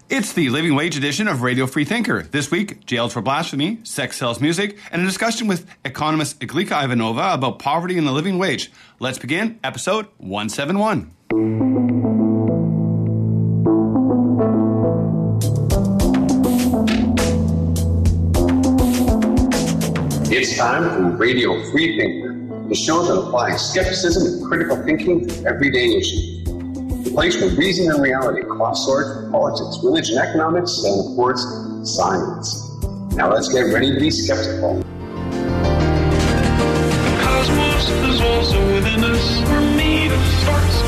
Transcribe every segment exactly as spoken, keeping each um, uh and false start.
It's the Living Wage edition of Radio Free Thinker. This week, jailed for blasphemy, sex sells music, and a discussion with economist Iglika Ivanova about poverty and the living wage. Let's begin episode one seventy-one. It's time for Radio Free Thinker, the show that applies skepticism and critical thinking to everyday issues. The place where reason and reality cross swords with politics, religion, economics, and of course, science. Now let's get ready to be skeptical. The cosmos is also within us. We're made of stars.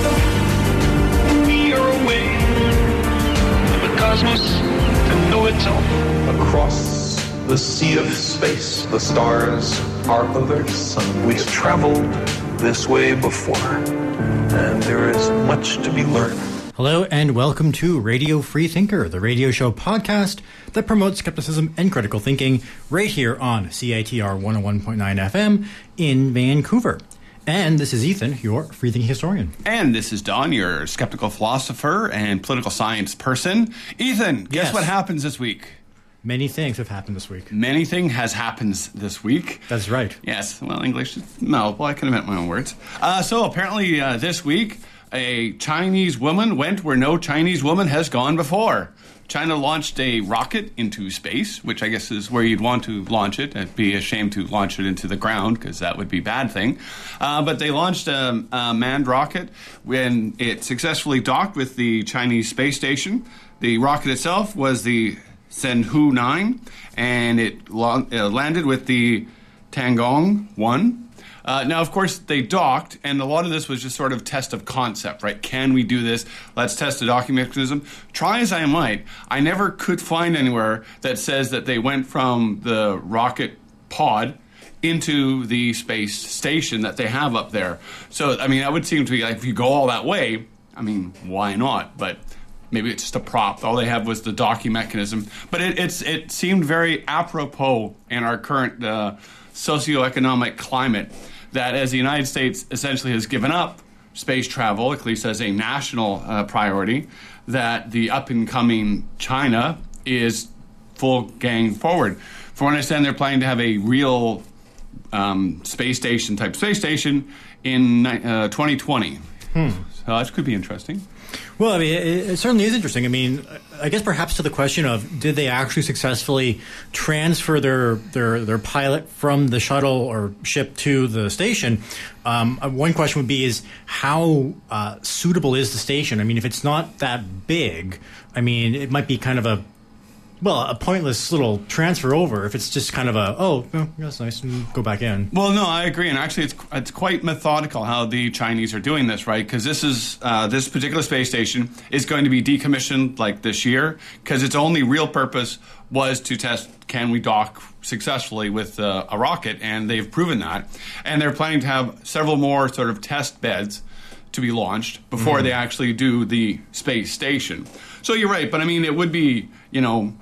We are awake. And the cosmos to know itself. Across the sea of space, the stars are others. We've traveled this way before, and there is much to be learned. Hello and welcome to Radio Free Thinker, the radio show podcast that promotes skepticism and critical thinking right here on C I T R one oh one point nine F M in Vancouver. And this is Ethan, your free thinking historian. And this is Don, your skeptical philosopher and political science person. Ethan, guess Yes. what happens this week? Many things have happened this week. Many things has happened this week. That's right. Yes, well, English is malleable. I can invent my own words. Uh, so apparently uh, this week, a Chinese woman went where no Chinese woman has gone before. China launched a rocket into space, which I guess is where you'd want to launch it. It'd be a shame to launch it into the ground because that would be a bad thing. Uh, but they launched a, a manned rocket when it successfully docked with the Chinese space station. The rocket itself was the Zhenghu nine, and it la- uh, landed with the Tiangong one. Uh, now, of course, they docked, and a lot of this was just sort of test of concept, right? Can we do this? Let's test the docking mechanism. Try as I might, I never could find anywhere that says that they went from the rocket pod into the space station that they have up there. So, I mean, that would seem to be like, if you go all that way, I mean, why not? But maybe it's just a prop. All they have was the docking mechanism. But it, it's it seemed very apropos in our current uh, socioeconomic climate that as the United States essentially has given up space travel, at least as a national uh, priority, that the up-and-coming China is full gang forward. From what I understand, they're planning to have a real um, space station, type space station, in uh, twenty twenty. Hmm. So that could be interesting. Well, I mean, it, it certainly is interesting. I mean, I guess perhaps to the question of did they actually successfully transfer their their, their pilot from the shuttle or ship to the station, um, one question would be is how uh, suitable is the station? I mean, if it's not that big, I mean, it might be kind of a Well, a pointless little transfer over if it's just kind of a, oh, oh that's nice, and go back in. Well, no, I agree. And actually, it's it's quite methodical how the Chinese are doing this, right? Because this is uh, this particular space station is going to be decommissioned like this year because its only real purpose was to test can we dock successfully with uh, a rocket, and they've proven that. And they're planning to have several more sort of test beds to be launched before mm-hmm. they actually do the space station. So you're right, but I mean, it would be, you know,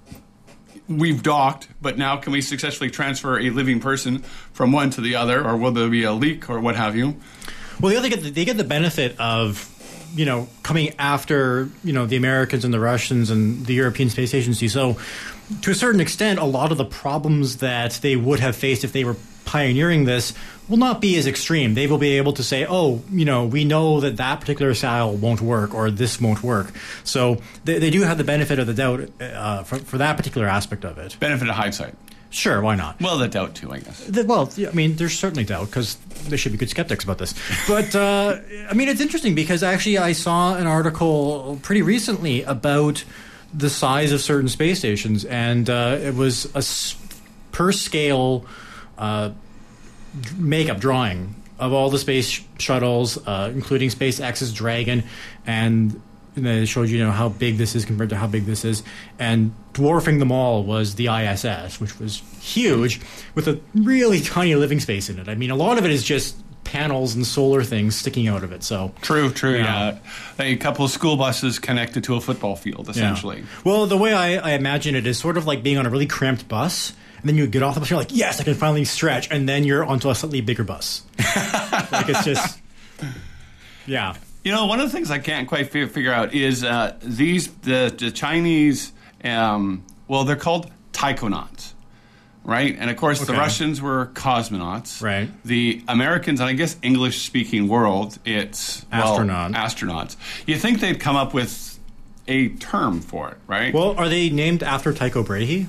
we've docked, but now can we successfully transfer a living person from one to the other, or will there be a leak or what have you? Well, they get the, they get the benefit of, you know, coming after, you know, the Americans and the Russians and the European Space Agency. So to a certain extent, a lot of the problems that they would have faced if they were pioneering this will not be as extreme. They will be able to say, oh, you know, we know that that particular style won't work or this won't work. So they, they do have the benefit of the doubt uh, for, for that particular aspect of it. Benefit of hindsight. Sure, why not? Well, the doubt too, I guess. The, well, I mean, there's certainly doubt because there should be good skeptics about this. But, uh, I mean, it's interesting because actually I saw an article pretty recently about the size of certain space stations, and uh, it was a s- per scale uh, makeup drawing of all the space shuttles, uh, including SpaceX's Dragon, and and then it showed you know how big this is compared to how big this is, and dwarfing them all was the I S S, which was huge with a really tiny living space in it. I mean, a lot of it is just panels and solar things sticking out of it. So true, true. Yeah, yeah. A couple of school buses connected to a football field, essentially. Yeah. Well, the way I, I imagine it is sort of like being on a really cramped bus. And then you get off the bus, you're like, yes, I can finally stretch. And then you're onto a slightly bigger bus. Like it's just, yeah. You know, one of the things I can't quite fi- figure out is uh, these the, the Chinese. Um, well, they're called taikonauts, right? And of course, Okay. the Russians were cosmonauts. Right. The Americans, and I guess English-speaking world, it's well, Astronaut. astronauts. You think they'd come up with a term for it, right? Well, are they named after Tycho Brahe?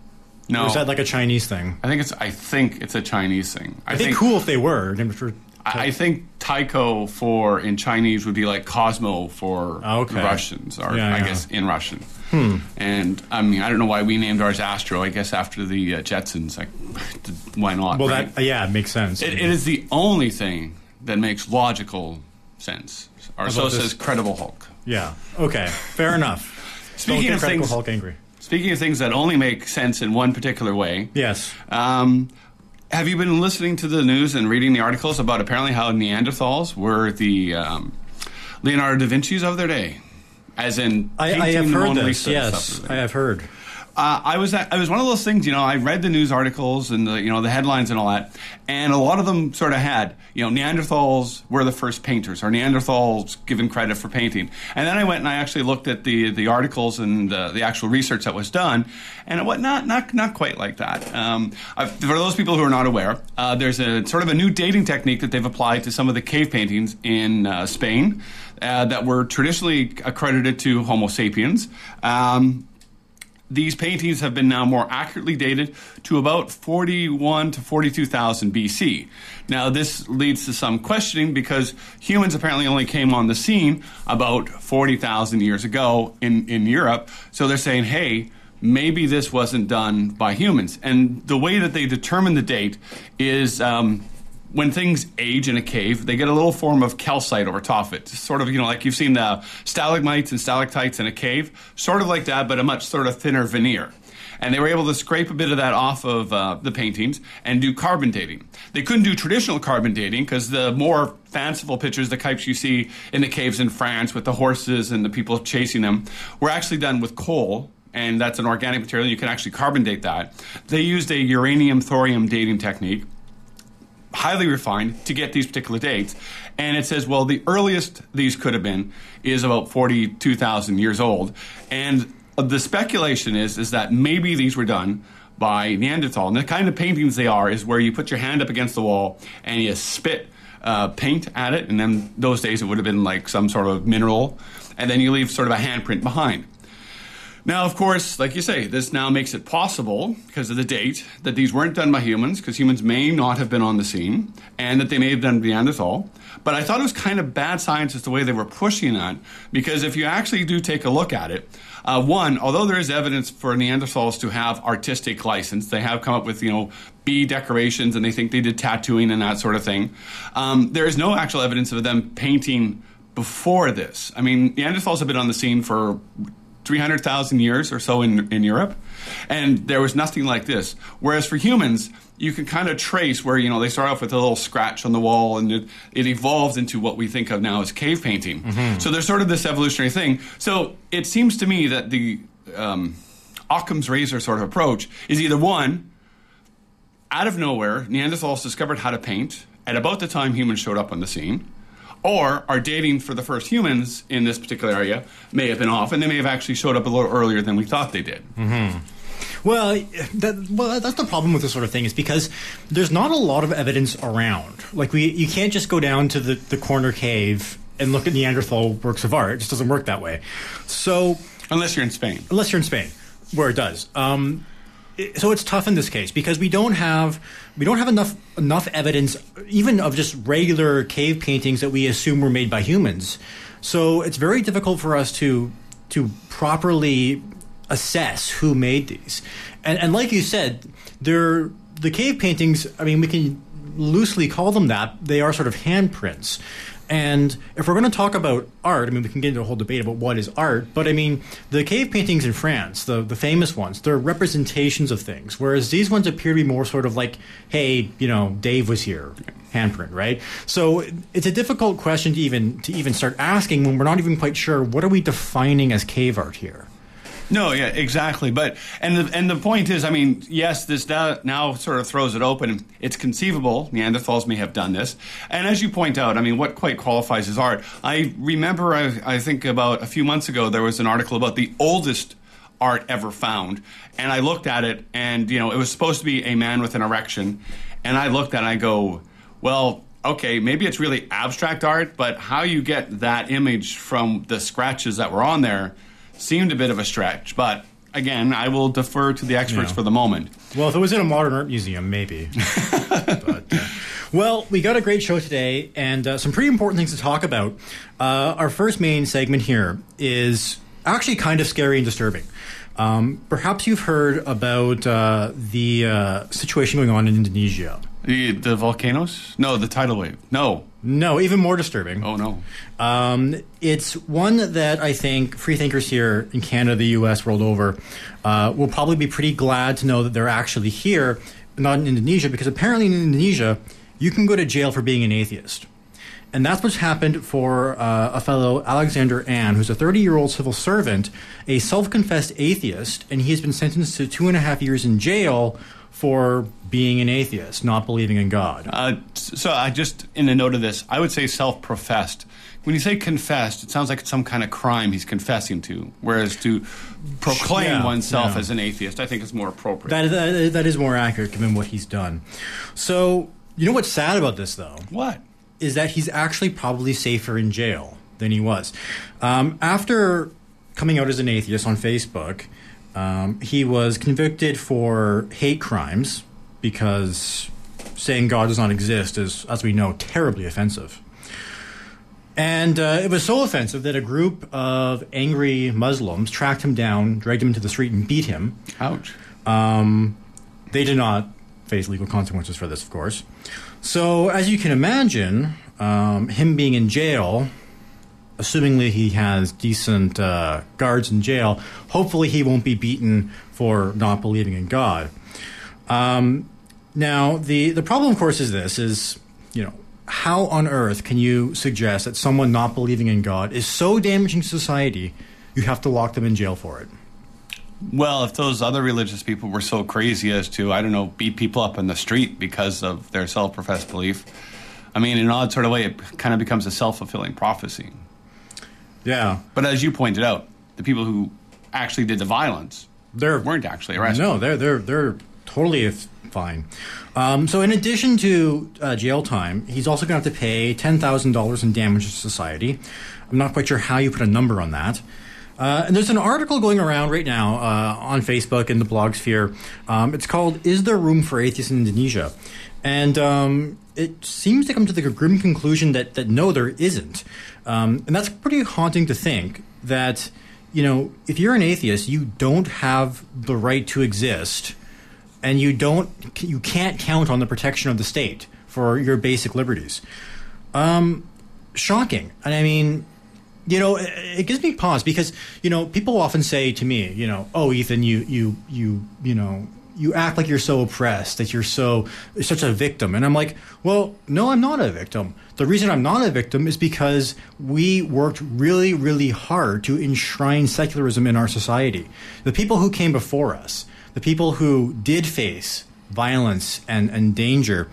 no. Or is that like a Chinese thing? I think it's. I think it's a Chinese thing. I It'd be cool if they were named after. I I think Tycho for in Chinese would be like Cosmo for Okay. the Russians, or Yeah, I yeah. guess in Russian. Hmm. And I mean, I don't know why we named ours Astro. I guess after the uh, Jetsons, like, why not? Well, right? that yeah, it makes sense. it, it is the only thing that makes logical sense, or so about this? says Credible Hulk. Yeah. Okay. Fair enough. Speaking Don't get of Incredible things- Hulk angry. Speaking of things that only make sense in one particular way, Yes. Um, have you been listening to the news and reading the articles about apparently how Neanderthals were the um, Leonardo da Vinci's of their day? As in, I, I painting have the heard Mona this. Lisa and Yes, stuff. I have heard. Uh, I was at, I was one of those things, you know, I read the news articles and the, you know, the headlines and all that, and a lot of them sort of had, you know, Neanderthals were the first painters, or Neanderthals given credit for painting. And then I went and I actually looked at the the articles and uh, the actual research that was done, and it was not not not quite like that. Um, I, for those people who are not aware, uh, there's a sort of a new dating technique that they've applied to some of the cave paintings in uh, Spain uh, that were traditionally accredited to Homo sapiens. Um, These paintings have been now more accurately dated to about forty-one to forty-two thousand B C. Now, this leads to some questioning because humans apparently only came on the scene about forty thousand years ago in, in Europe. So they're saying, hey, maybe this wasn't done by humans. And the way that they determine the date is um, when things age in a cave, they get a little form of calcite over top of it. Sort of, you know, like you've seen the stalagmites and stalactites in a cave. Sort of like that, but a much sort of thinner veneer. And they were able to scrape a bit of that off of uh, the paintings and do carbon dating. They couldn't do traditional carbon dating because the more fanciful pictures, the types you see in the caves in France with the horses and the people chasing them, were actually done with coal. And that's an organic material. You can actually carbon date that. They used a uranium-thorium dating technique, highly refined, to get these particular dates. And it says, well, the earliest these could have been is about forty-two thousand years old. And the speculation is, is that maybe these were done by Neanderthal. And the kind of paintings they are is where you put your hand up against the wall and you spit uh, paint at it. And then those days it would have been like some sort of mineral. And then you leave sort of a handprint behind. Now, of course, like you say, this now makes it possible, because of the date, that these weren't done by humans, because humans may not have been on the scene, and that they may have done Neanderthal. But I thought it was kind of bad science as the way they were pushing that, because if you actually do take a look at it, uh, one, although there is evidence for Neanderthals to have artistic license, they have come up with, you know, bee decorations, and they think they did tattooing and that sort of thing. Um, there is no actual evidence of them painting before this. I mean, Neanderthals have been on the scene for three hundred thousand years or so in, in Europe, and there was nothing like this. Whereas for humans, you can kind of trace where, you know, they start off with a little scratch on the wall, and it, it evolves into what we think of now as cave painting. Mm-hmm. So there's sort of this evolutionary thing. So it seems to me that the um, Occam's razor sort of approach is either one, out of nowhere, Neanderthals discovered how to paint at about the time humans showed up on the scene, or our dating for the first humans in this particular area may have been off, and they may have actually showed up a little earlier than we thought they did. Mm-hmm. Well, that, well, that's the problem with this sort of thing, is because there's not a lot of evidence around. Like, we, you can't just go down to the, the corner cave and look at Neanderthal works of art. It just doesn't work that way. So, unless you're in Spain. Unless you're in Spain, where it does. Um, it, so it's tough in this case because we don't have we don't have enough enough evidence, even of just regular cave paintings that we assume were made by humans. So it's very difficult for us to to properly assess who made these. And, and like you said, they're the cave paintings. I mean, we can loosely call them that. They are sort of handprints. And if we're going to talk about art, I mean, we can get into a whole debate about what is art, but I mean, the cave paintings in France, the, the famous ones, they're representations of things, whereas these ones appear to be more sort of like, hey, you know, Dave was here, handprint, right? So it's a difficult question to even to even start asking when we're not even quite sure what are we defining as cave art here. No, yeah, exactly. But and the and the point is, I mean, yes, this now, now sort of throws it open. It's conceivable Neanderthals may have done this, and as you point out, I mean, what quite qualifies as art? I remember, I, I think about a few months ago, there was an article about the oldest art ever found, and I looked at it, and you know, it was supposed to be a man with an erection, and I looked at it, and I go, well, okay, maybe it's really abstract art, but how you get that image from the scratches that were on there seemed a bit of a stretch. But again, I will defer to the experts Yeah. for the moment. Well, if it was in a modern art museum, maybe. but, uh, well, we got a great show today and uh, some pretty important things to talk about. Uh, our first main segment here is actually kind of scary and disturbing. Um, perhaps you've heard about uh, the uh, situation going on in Indonesia. The, the volcanoes? No, the tidal wave. No. No, even more disturbing. Oh, no. Um, it's one that I think freethinkers here in Canada, the U S, world over, uh, will probably be pretty glad to know that they're actually here, not in Indonesia, because apparently in Indonesia, you can go to jail for being an atheist. And that's what's happened for uh, a fellow, Alexander Ann, who's a thirty-year-old civil servant, a self-confessed atheist, and he has been sentenced to two and a half years in jail for being an atheist, not believing in God. Uh, so I just, in a note of this, I would say self-professed. When you say confessed, it sounds like it's some kind of crime he's confessing to, whereas to proclaim Yeah, oneself yeah. as an atheist, I think is more appropriate. That, that, that is more accurate given what he's done. So, you know what's sad about this, though? What? Is that he's actually probably safer in jail than he was. Um, after coming out as an atheist on Facebook, um, he was convicted for hate crimes because saying God does not exist is, as we know, terribly offensive. And uh, it was so offensive that a group of angry Muslims tracked him down, dragged him into the street, and beat him. Ouch. Um, they did not face legal consequences for this, of course. So, as you can imagine, um, him being in jail, assumingly he has decent uh, guards in jail, hopefully he won't be beaten for not believing in God. Um, now, the, the problem, of course, is this, is, you know, how on earth can you suggest that someone not believing in God is so damaging to society, you have to lock them in jail for it? Well, if those other religious people were so crazy as to, I don't know, beat people up in the street because of their self-professed belief, I mean, in an odd sort of way, it kind of becomes a self-fulfilling prophecy. Yeah. But as you pointed out, the people who actually did the violence They're weren't actually arrested. No, they're they're they're totally f- fine. Um, so, in addition to uh, jail time, he's also going to have to pay ten thousand dollars in damage to society. I'm not quite sure how you put a number on that. Uh, and there's an article going around right now uh, on Facebook in the blog sphere. Um, it's called "Is There Room for Atheists in Indonesia?" And um, it seems to come to the grim conclusion that that no, there isn't. Um, and that's pretty haunting to think that, you know, if you're an atheist, you don't have the right to exist, and you don't, you can't count on the protection of the state for your basic liberties. Um, shocking. And I mean, you know, it, it gives me pause because, you know, people often say to me, you know, oh, Ethan, you, you, you, you know, you act like you're so oppressed, that you're so you're such a victim. And I'm like, well, no, I'm not a victim. The reason I'm not a victim is because we worked really, really hard to enshrine secularism in our society. The people who came before us, the people who did face violence and, and danger,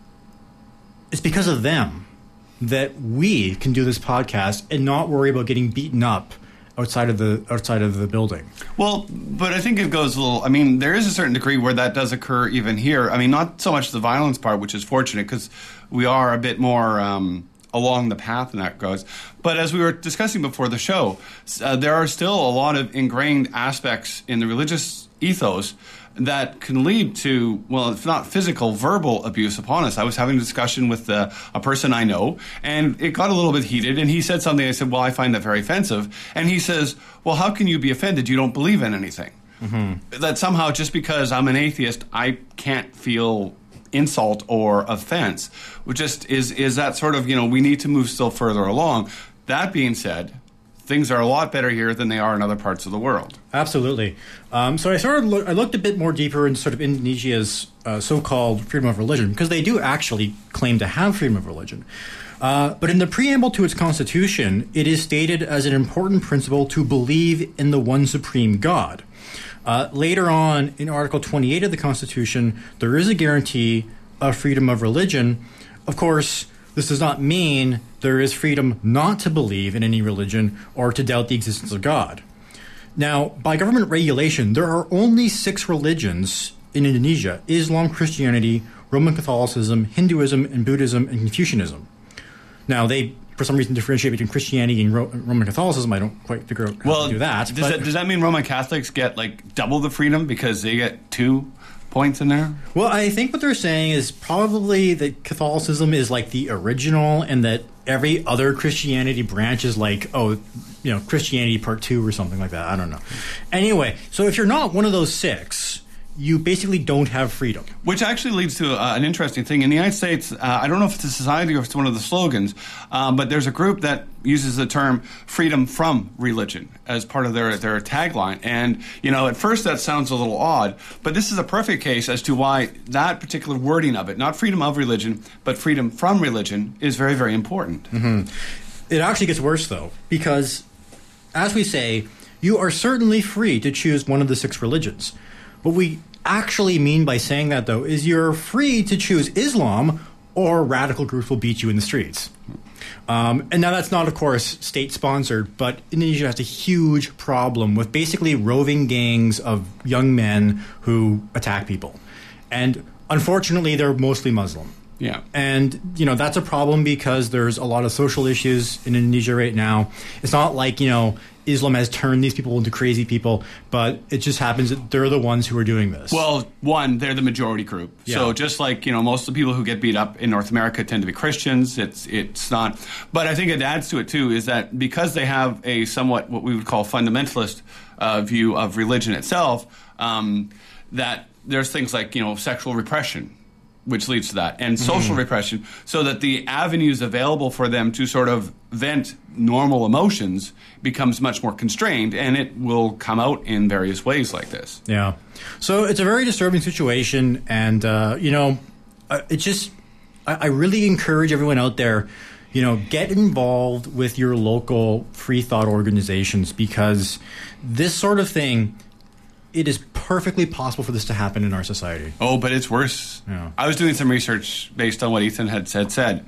it's because of them that we can do this podcast and not worry about getting beaten up outside of the outside of the building. Well, but I think it goes a little, I mean, there is a certain degree where that does occur even here. I mean, not so much the violence part, which is fortunate because we are a bit more um, along the path in that goes. But as we were discussing before the show, uh, there are still a lot of ingrained aspects in the religious ethos that can lead to, well, if not physical, verbal abuse upon us. I was having a discussion with uh, a person I know, and it got a little bit heated, and he said something. I said, well, I find that very offensive. And he says, well, how can you be offended? You don't believe in anything. Mm-hmm. That somehow just because I'm an atheist, I can't feel insult or offense, which just is, is that sort of, you know, we need to move still further along. That being said, things are a lot better here than they are in other parts of the world. Absolutely. Um, so I sort of look, I looked a bit more deeper into sort of Indonesia's uh, so-called freedom of religion, because they do actually claim to have freedom of religion. Uh, but in the preamble to its constitution, it is stated as an important principle to believe in the one supreme God. Uh, later on, in Article twenty-eight of the Constitution, there is a guarantee of freedom of religion. Of course, this does not mean there is freedom not to believe in any religion or to doubt the existence of God. Now, by government regulation, there are only six religions in Indonesia: Islam, Christianity, Roman Catholicism, Hinduism, and Buddhism, and Confucianism. Now, they, for some reason, differentiate between Christianity and Ro- Roman Catholicism. I don't quite figure out how well, to do that. Does, but, that. does that mean Roman Catholics get, like, double the freedom because they get two points in there? Well, I think what they're saying is probably that Catholicism is, like, the original and that every other Christianity branch is like, oh, you know, Christianity part two or something like that. I don't know. Anyway, so if you're not one of those six, you basically don't have freedom. Which actually leads to uh, an interesting thing. In the United States, uh, I don't know if it's a society or if it's one of the slogans, um, but there's a group that uses the term freedom from religion as part of their, their tagline. And, you know, at first that sounds a little odd, but this is a perfect case as to why that particular wording of it, not freedom of religion, but freedom from religion, is very, very important. Mm-hmm. It actually gets worse, though, because, as we say, you are certainly free to choose one of the six religions. What we actually mean by saying that, though, is you're free to choose Islam or radical groups will beat you in the streets. Um, and now that's not, of course, state-sponsored, but Indonesia has a huge problem with basically roving gangs of young men who attack people. And unfortunately, they're mostly Muslim. Yeah. And, you know, that's a problem because there's a lot of social issues in Indonesia right now. It's not like, you know, Islam has turned these people into crazy people, but it just happens that they're the ones who are doing this. Well, one, they're the majority group. Yeah. So just like, you know, most of the people who get beat up in North America tend to be Christians, it's it's not. But I think it adds to it, too, is that because they have a somewhat what we would call fundamentalist uh, view of religion itself, um, that there's things like, you know, sexual repression, which leads to that, and social mm. repression, so that the avenues available for them to sort of vent normal emotions becomes much more constrained, and it will come out in various ways like this. Yeah. So it's a very disturbing situation, and, uh, you know, it just, I, I really encourage everyone out there, you know, get involved with your local free thought organizations, because this sort of thing, it is perfectly possible for this to happen in our society. Oh, but it's worse. Yeah. I was doing some research based on what Ethan had said. said.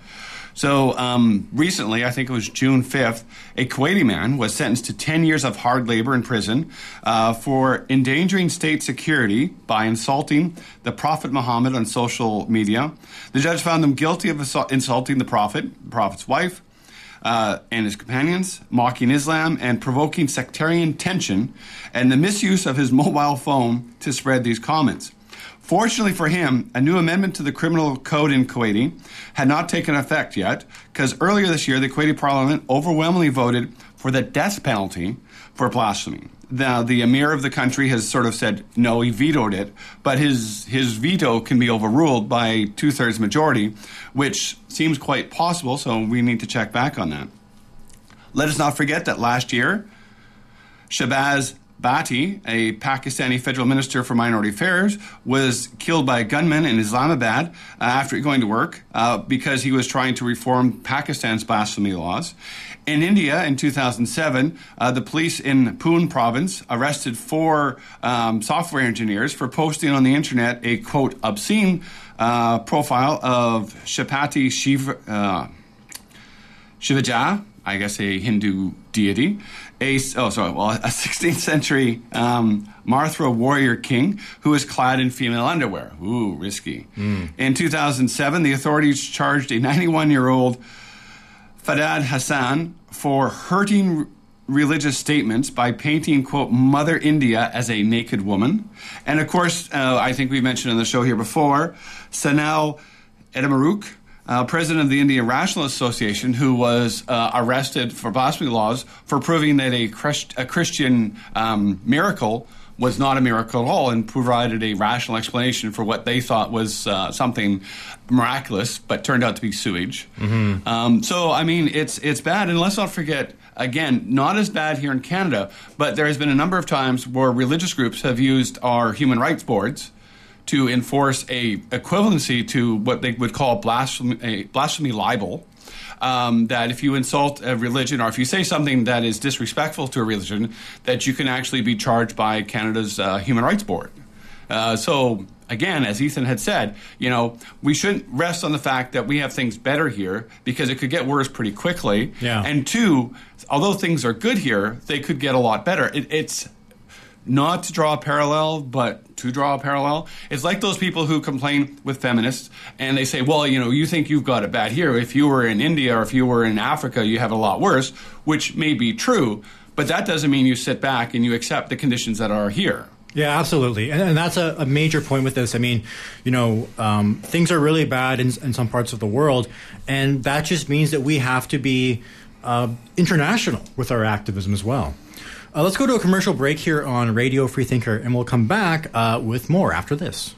So um, recently, I think it was June fifth, a Kuwaiti man was sentenced to ten years of hard labor in prison uh, for endangering state security by insulting the Prophet Muhammad on social media. The judge found him guilty of assault- insulting the Prophet, the Prophet's wife, Uh, and his companions, mocking Islam and provoking sectarian tension, and the misuse of his mobile phone to spread these comments. Fortunately for him, a new amendment to the criminal code in Kuwaiti had not taken effect yet, because earlier this year, the Kuwaiti parliament overwhelmingly voted for the death penalty for blasphemy. Now, the emir of the country has sort of said, no, he vetoed it, but his his veto can be overruled by two-thirds majority, which seems quite possible, so we need to check back on that. Let us not forget that last year, Shahbaz Bhatti, a Pakistani federal minister for minority affairs, was killed by a gunman in Islamabad uh, after going to work uh, because he was trying to reform Pakistan's blasphemy laws. In India, in two thousand seven, uh, the police in Pune province arrested four um, software engineers for posting on the internet a, quote, obscene uh, profile of Shapati Shiva, uh, Shivaji, I guess a Hindu deity, a, oh, sorry, well, a sixteenth century um, Mathura warrior king who was clad in female underwear. Ooh, risky. Mm. In two thousand seven, the authorities charged a ninety-one-year-old Fadad Hassan for hurting r- religious statements by painting, quote, Mother India as a naked woman. And, of course, uh, I think we mentioned on the show here before, Sanal Edamaruk, Uh, president of the Indian Rationalist Association, who was uh, arrested for blasphemy laws for proving that a, Christ- a Christian um, miracle was not a miracle at all, and provided a rational explanation for what they thought was uh, something miraculous, but turned out to be sewage. Mm-hmm. Um, so, I mean, it's it's bad. And let's not forget, again, not as bad here in Canada, but there has been a number of times where religious groups have used our human rights boards to enforce a equivalency to what they would call blasphemy, a blasphemy libel um, that if you insult a religion or if you say something that is disrespectful to a religion, that you can actually be charged by Canada's uh, Human Rights Board. Uh, so, again, as Ethan had said, you know, we shouldn't rest on the fact that we have things better here because it could get worse pretty quickly. Yeah. And two, although things are good here, they could get a lot better. It, it's not to draw a parallel, but to draw a parallel. It's like those people who complain with feminists and they say, well, you know, you think you've got it bad here. If you were in India or if you were in Africa, you have it a lot worse, which may be true, but that doesn't mean you sit back and you accept the conditions that are here. Yeah, absolutely. And, and that's a, a major point with this. I mean, you know, um, things are really bad in, in some parts of the world, and that just means that we have to be uh, international with our activism as well. Uh, let's go to a commercial break here on Radio Free Thinker, and we'll come back uh, with more after this.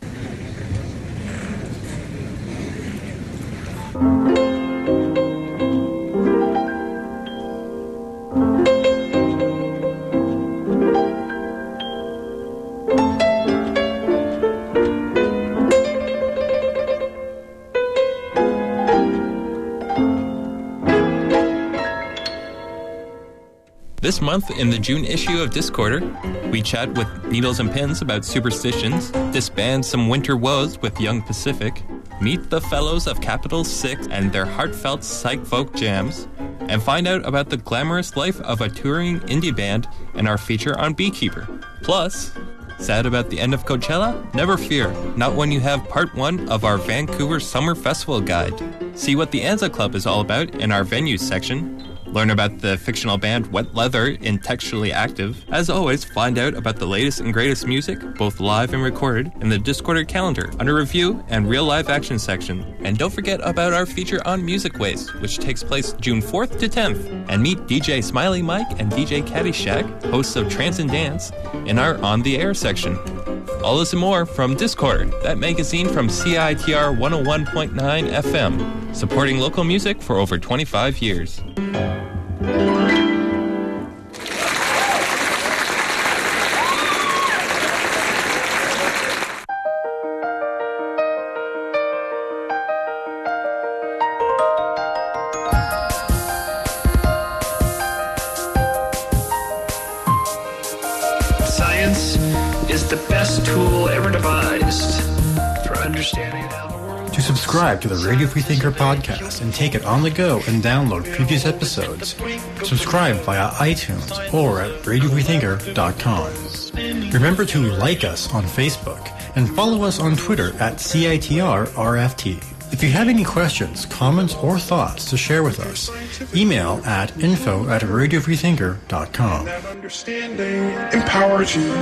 This month, in the June issue of Discorder, we chat with Needles and Pins about superstitions, disband some winter woes with Young Pacific, meet the fellows of Capital Six and their heartfelt psych folk jams, and find out about the glamorous life of a touring indie band in our feature on Beekeeper. Plus, sad about the end of Coachella? Never fear, not when you have part one of our Vancouver Summer Festival Guide. See what the Anza Club is all about in our venues section. Learn about the fictional band Wet Leather in Textually Active. As always, find out about the latest and greatest music, both live and recorded, in the Discorder calendar, under review and real live action section. And don't forget about our feature on Music Waste, which takes place June fourth to tenth. And meet D J Smiley Mike and D J Caddyshack, hosts of Trance and Dance, in our On the Air section. All this and more from Discord, that magazine from C I T R one oh one point nine F M, supporting local music for over twenty-five years. Science is the best tool ever devised for understanding how the world. To subscribe to the Radio Free Thinker podcast and take it on the go and download previous episodes, subscribe via iTunes or at radio free thinker dot com. Remember to like us on Facebook and follow us on Twitter at C I T R R F T. If you have any questions, comments, or thoughts to share with us, email at info at radio free thinker dot com. That understanding empowers you.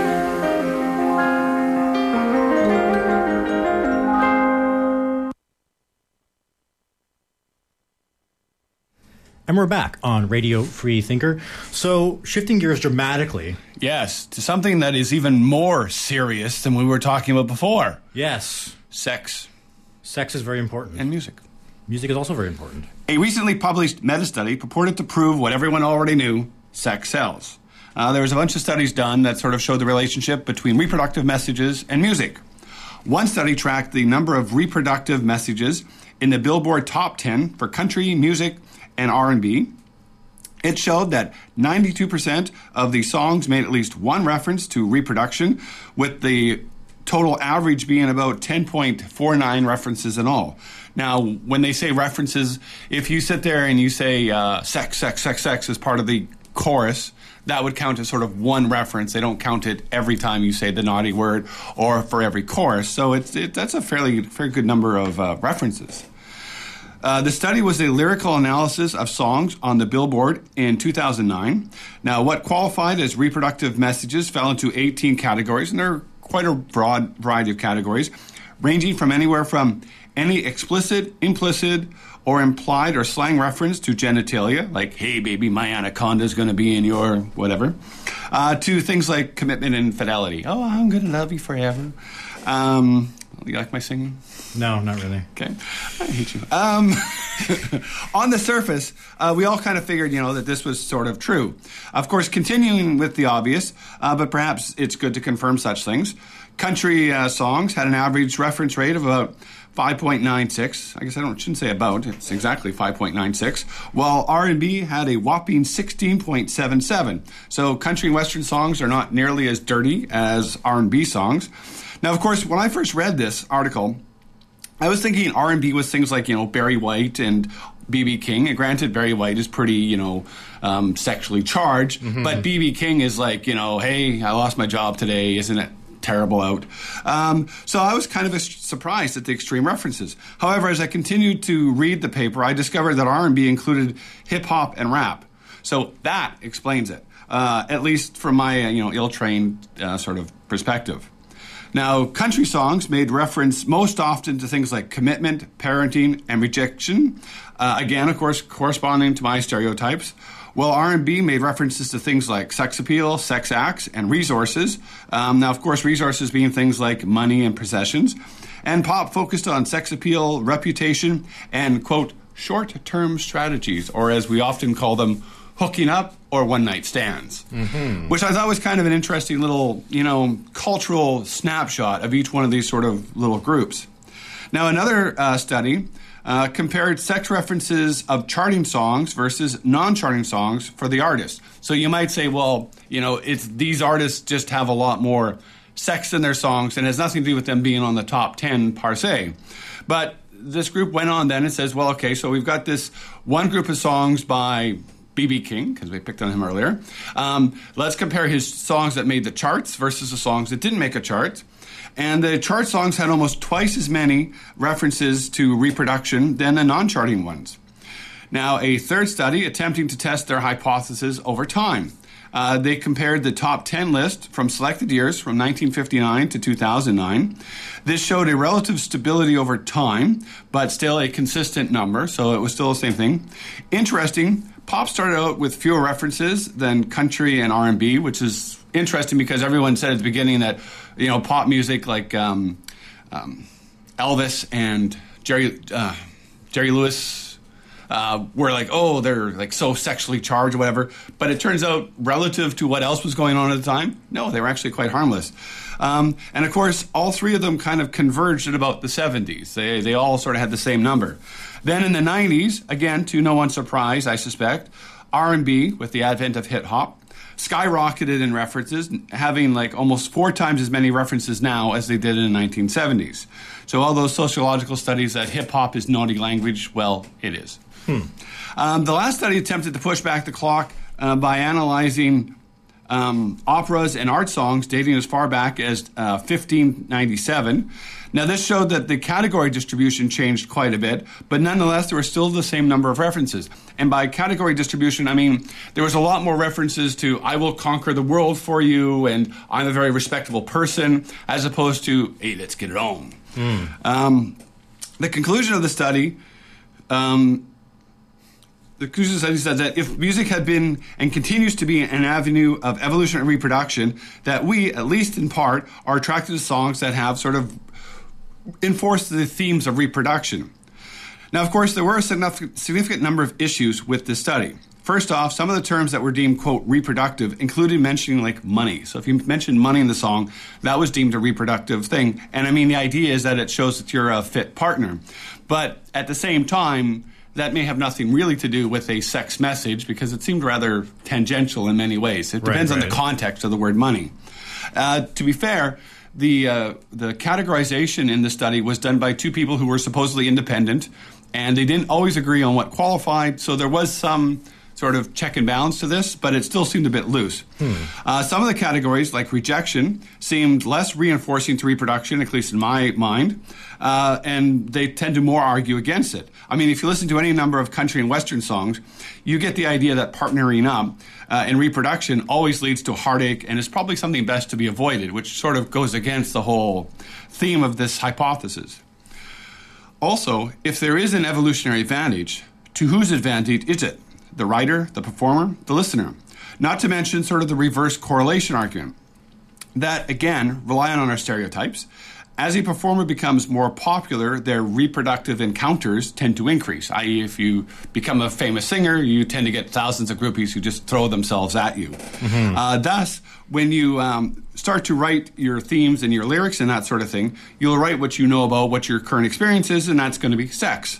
And we're back on Radio Free Thinker. So, shifting gears dramatically. Yes, to something that is even more serious than we were talking about before. Yes. Sex. Sex is very important. And music. Music is also very important. A recently published meta-study purported to prove what everyone already knew: sex sells. Uh, there was a bunch of studies done that sort of showed the relationship between reproductive messages and music. One study tracked the number of reproductive messages in the Billboard Top ten for country, music, and R and B. It showed that ninety-two percent of the songs made at least one reference to reproduction, with the total average being about ten point four nine references in all. Now, when they say references, if you sit there and you say uh, sex, sex, sex, sex as part of the chorus, that would count as sort of one reference. They don't count it every time you say the naughty word or for every chorus. So it's it, that's a fairly, fairly good number of uh, references. Uh, the study was a lyrical analysis of songs on the Billboard in two thousand nine. Now, what qualified as reproductive messages fell into eighteen categories, and there are quite a broad variety of categories, ranging from anywhere from any explicit, implicit, or implied or slang reference to genitalia, like, hey, baby, my anaconda's going to be in your whatever, uh, to things like commitment and fidelity. Oh, I'm going to love you forever. Um, You like my singing? No, not really. Okay. I hate you. Um, on the surface, uh, we all kind of figured, you know, that this was sort of true. Of course, continuing with the obvious, uh, but perhaps it's good to confirm such things. Country uh, songs had an average reference rate of about five point nine six. I guess I don't shouldn't say about. It's exactly five point nine six. While R and B had a whopping sixteen point seven seven. So country and western songs are not nearly as dirty as R and B songs. Now, of course, when I first read this article, I was thinking R and B was things like, you know, Barry White and B B King. And granted, Barry White is pretty, you know, um, sexually charged. Mm-hmm. But B B King is like, you know, hey, I lost my job today. Isn't it terrible out? Um, so I was kind of surprised at the extreme references. However, as I continued to read the paper, I discovered that R and B included hip-hop and rap. So that explains it, uh, at least from my, uh, you know, ill-trained uh, sort of perspective. Now, country songs made reference most often to things like commitment, parenting, and rejection. Uh, again, of course, corresponding to my stereotypes. While R and B made references to things like sex appeal, sex acts, and resources. Um, now, of course, resources being things like money and possessions. And pop focused on sex appeal, reputation, and, quote, short-term strategies, or as we often call them, hooking up or one-night stands, mm-hmm. which I thought was kind of an interesting little, you know, cultural snapshot of each one of these sort of little groups. Now, another uh, study uh, compared sex references of charting songs versus non-charting songs for the artists. So you might say, well, you know, it's these artists just have a lot more sex in their songs and it has nothing to do with them being on the top ten per se. But this group went on then and says, well, okay, so we've got this one group of songs by B B King, because we picked on him earlier. Um, let's compare his songs that made the charts versus the songs that didn't make a chart. And the chart songs had almost twice as many references to reproduction than the non-charting ones. Now, a third study attempting to test their hypothesis over time. Uh, they compared the top ten list from selected years from nineteen fifty-nine to two thousand nine. This showed a relative stability over time, but still a consistent number, so it was still the same thing. Interesting, pop started out with fewer references than country and R and B, which is interesting because everyone said at the beginning that, you know, pop music like um, um, Elvis and Jerry uh, Jerry Lewis uh, were like, oh, they're like so sexually charged or whatever. But it turns out, relative to what else was going on at the time, no, they were actually quite harmless. Um, and of course, all three of them kind of converged at about the seventies. They they all sort of had the same number. Then in the nineties, again, to no one's surprise, I suspect, R and B, with the advent of hip-hop, skyrocketed in references, having like almost four times as many references now as they did in the nineteen seventies. So all those sociological studies that hip-hop is naughty language, well, it is. Hmm. Um, the last study attempted to push back the clock uh, by analyzing um, operas and art songs dating as far back as uh, fifteen ninety-seven. Now, this showed that the category distribution changed quite a bit, but nonetheless, there were still the same number of references. And by category distribution, I mean there was a lot more references to I will conquer the world for you and I'm a very respectable person, as opposed to, hey, let's get it on. Mm. Um, the conclusion of the study, um, the conclusion of the study said that if music had been and continues to be an avenue of evolution and reproduction, that we, at least in part, are attracted to songs that have sort of enforce the themes of reproduction. Now, of course, there were a significant number of issues with this study. First off, some of the terms that were deemed, quote, reproductive included mentioning, like, money. So if you mentioned money in the song, that was deemed a reproductive thing. And, I mean, the idea is that it shows that you're a fit partner. But at the same time, that may have nothing really to do with a sex message because it seemed rather tangential in many ways. It depends right, right. on the context of the word money. Uh, to be fair, The uh, the categorization in the study was done by two people who were supposedly independent, and they didn't always agree on what qualified, so there was some sort of check and balance to this, but it still seemed a bit loose. Hmm. Uh, some of the categories, like rejection, seemed less reinforcing to reproduction, at least in my mind, uh, and they tend to more argue against it. I mean, if you listen to any number of country and western songs, you get the idea that partnering up uh, in reproduction always leads to heartache and is probably something best to be avoided, which sort of goes against the whole theme of this hypothesis. Also, if there is an evolutionary advantage, to whose advantage is it? The writer, the performer, the listener. Not to mention sort of the reverse correlation argument. That, again, relying on our stereotypes, As a performer becomes more popular, their reproductive encounters tend to increase, that is if you become a famous singer, you tend to get thousands of groupies who just throw themselves at you. Mm-hmm. Uh, thus, when you um, start to write your themes and your lyrics and that sort of thing, you'll write what you know about what your current experience is, and that's going to be sex.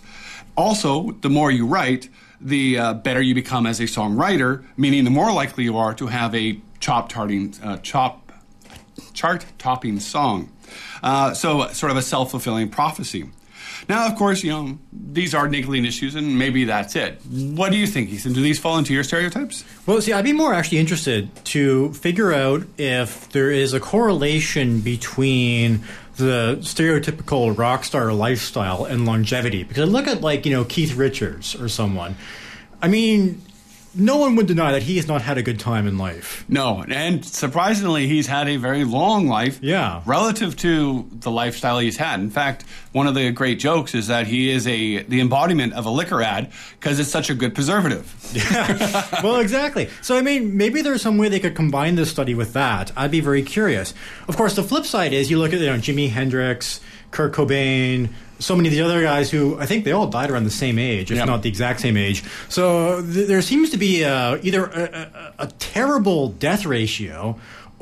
Also, the more you write, the uh, better you become as a songwriter, meaning the more likely you are to have a chop-tarting, uh, chop, chart-topping song. Uh, so sort of a self-fulfilling prophecy. Now, of course, you know, these are niggling issues, and maybe that's it. What do you think, Ethan? Do these fall into your stereotypes? Well, see, I'd be more actually interested to figure out if there is a correlation between the stereotypical rock star lifestyle and longevity. Because I look at, like, you know, Keith Richards or someone. I mean, no one would deny that he has not had a good time in life. No, and surprisingly, he's had a very long life yeah. relative to the lifestyle he's had. In fact, one of the great jokes is that he is a the embodiment of a liquor ad because it's such a good preservative. Yeah. Well, exactly. So, I mean, maybe there's some way they could combine this study with that. I'd be very curious. Of course, the flip side is you look at, you know, Jimi Hendrix, Kurt Cobain, so many of the other guys who I think they all died around the same age, if yep. not the exact same age. So th- there seems to be uh, either a, a, a terrible death ratio,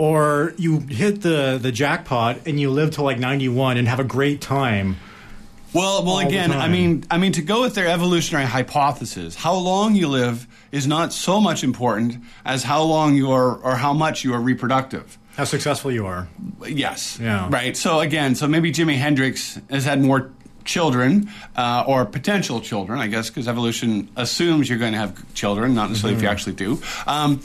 or you hit the, the jackpot and you live to like ninety-one and have a great time. Well, well, again, I mean, I mean, to go with their evolutionary hypothesis, how long you live is not so much important as how long you are, or how much you are reproductive. How successful you are. Yes. Yeah. Right. So again, so maybe Jimi Hendrix has had more children, uh, or potential children, I guess, because evolution assumes you're going to have children, not necessarily mm-hmm. if you actually do, um,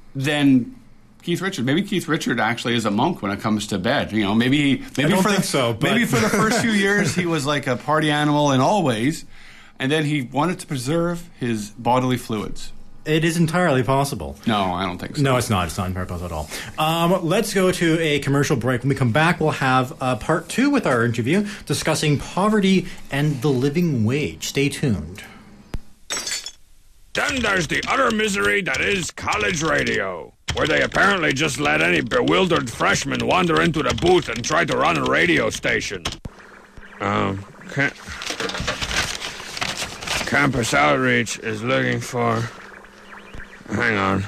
then Keith Richards. Maybe Keith Richards actually is a monk when it comes to bed. You know, maybe maybe I don't for think the, so, but maybe for the first few years he was like a party animal in all ways, and then he wanted to preserve his bodily fluids. It is entirely possible. No, I don't think so. No, it's not. It's not entirely possible at all. Um, let's go to a commercial break. When we come back, we'll have uh, part two with our interview discussing poverty and the living wage. Stay tuned. Then there's the utter misery that is college radio, where they apparently just let any bewildered freshman wander into the booth and try to run a radio station. Um, ca- Campus Outreach is looking for... Hang on.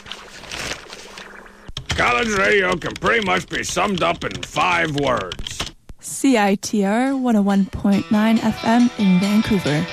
College radio can pretty much be summed up in five words. C I T R one oh one point nine F M in Vancouver.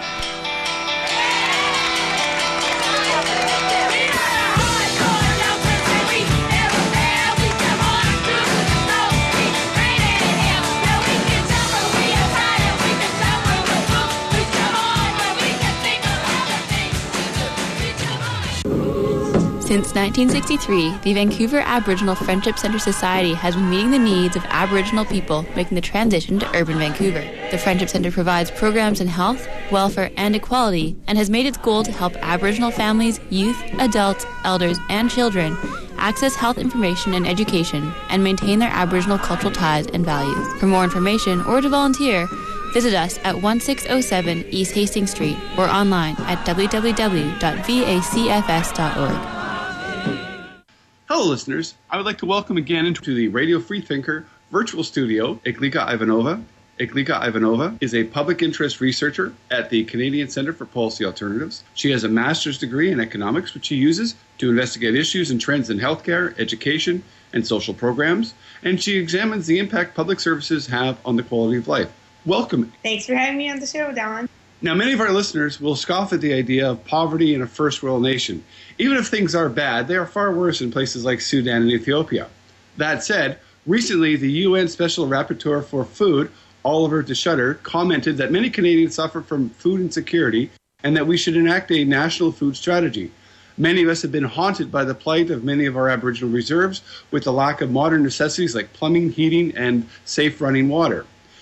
Since nineteen sixty-three, the Vancouver Aboriginal Friendship Centre Society has been meeting the needs of Aboriginal people making the transition to urban Vancouver. The Friendship Centre provides programs in health, welfare, and equality, and has made its goal to help Aboriginal families, youth, adults, elders, and children access health information and education and maintain their Aboriginal cultural ties and values. For more information or to volunteer, visit us at sixteen oh seven East Hastings Street or online at w w w dot v a c f s dot org. Hello, listeners. I would like to welcome again into the Radio Freethinker virtual studio Iglika Ivanova. Iglika Ivanova is a public interest researcher at the Canadian Centre for Policy Alternatives. She has a master's degree in economics, which she uses to investigate issues and trends in healthcare, education, and social programs, and she examines the impact public services have on the quality of life. Welcome. Thanks for having me on the show, Don. Now, many of our listeners will scoff at the idea of poverty in a first world nation. Even if things are bad, they are far worse in places like Sudan and Ethiopia. That said, recently the U N Special Rapporteur for Food, Oliver de Schutter, commented that many Canadians suffer from food insecurity and that we should enact a national food strategy. Many of us have been haunted by the plight of many of our Aboriginal reserves with the lack of modern necessities like plumbing, heating, and safe running water.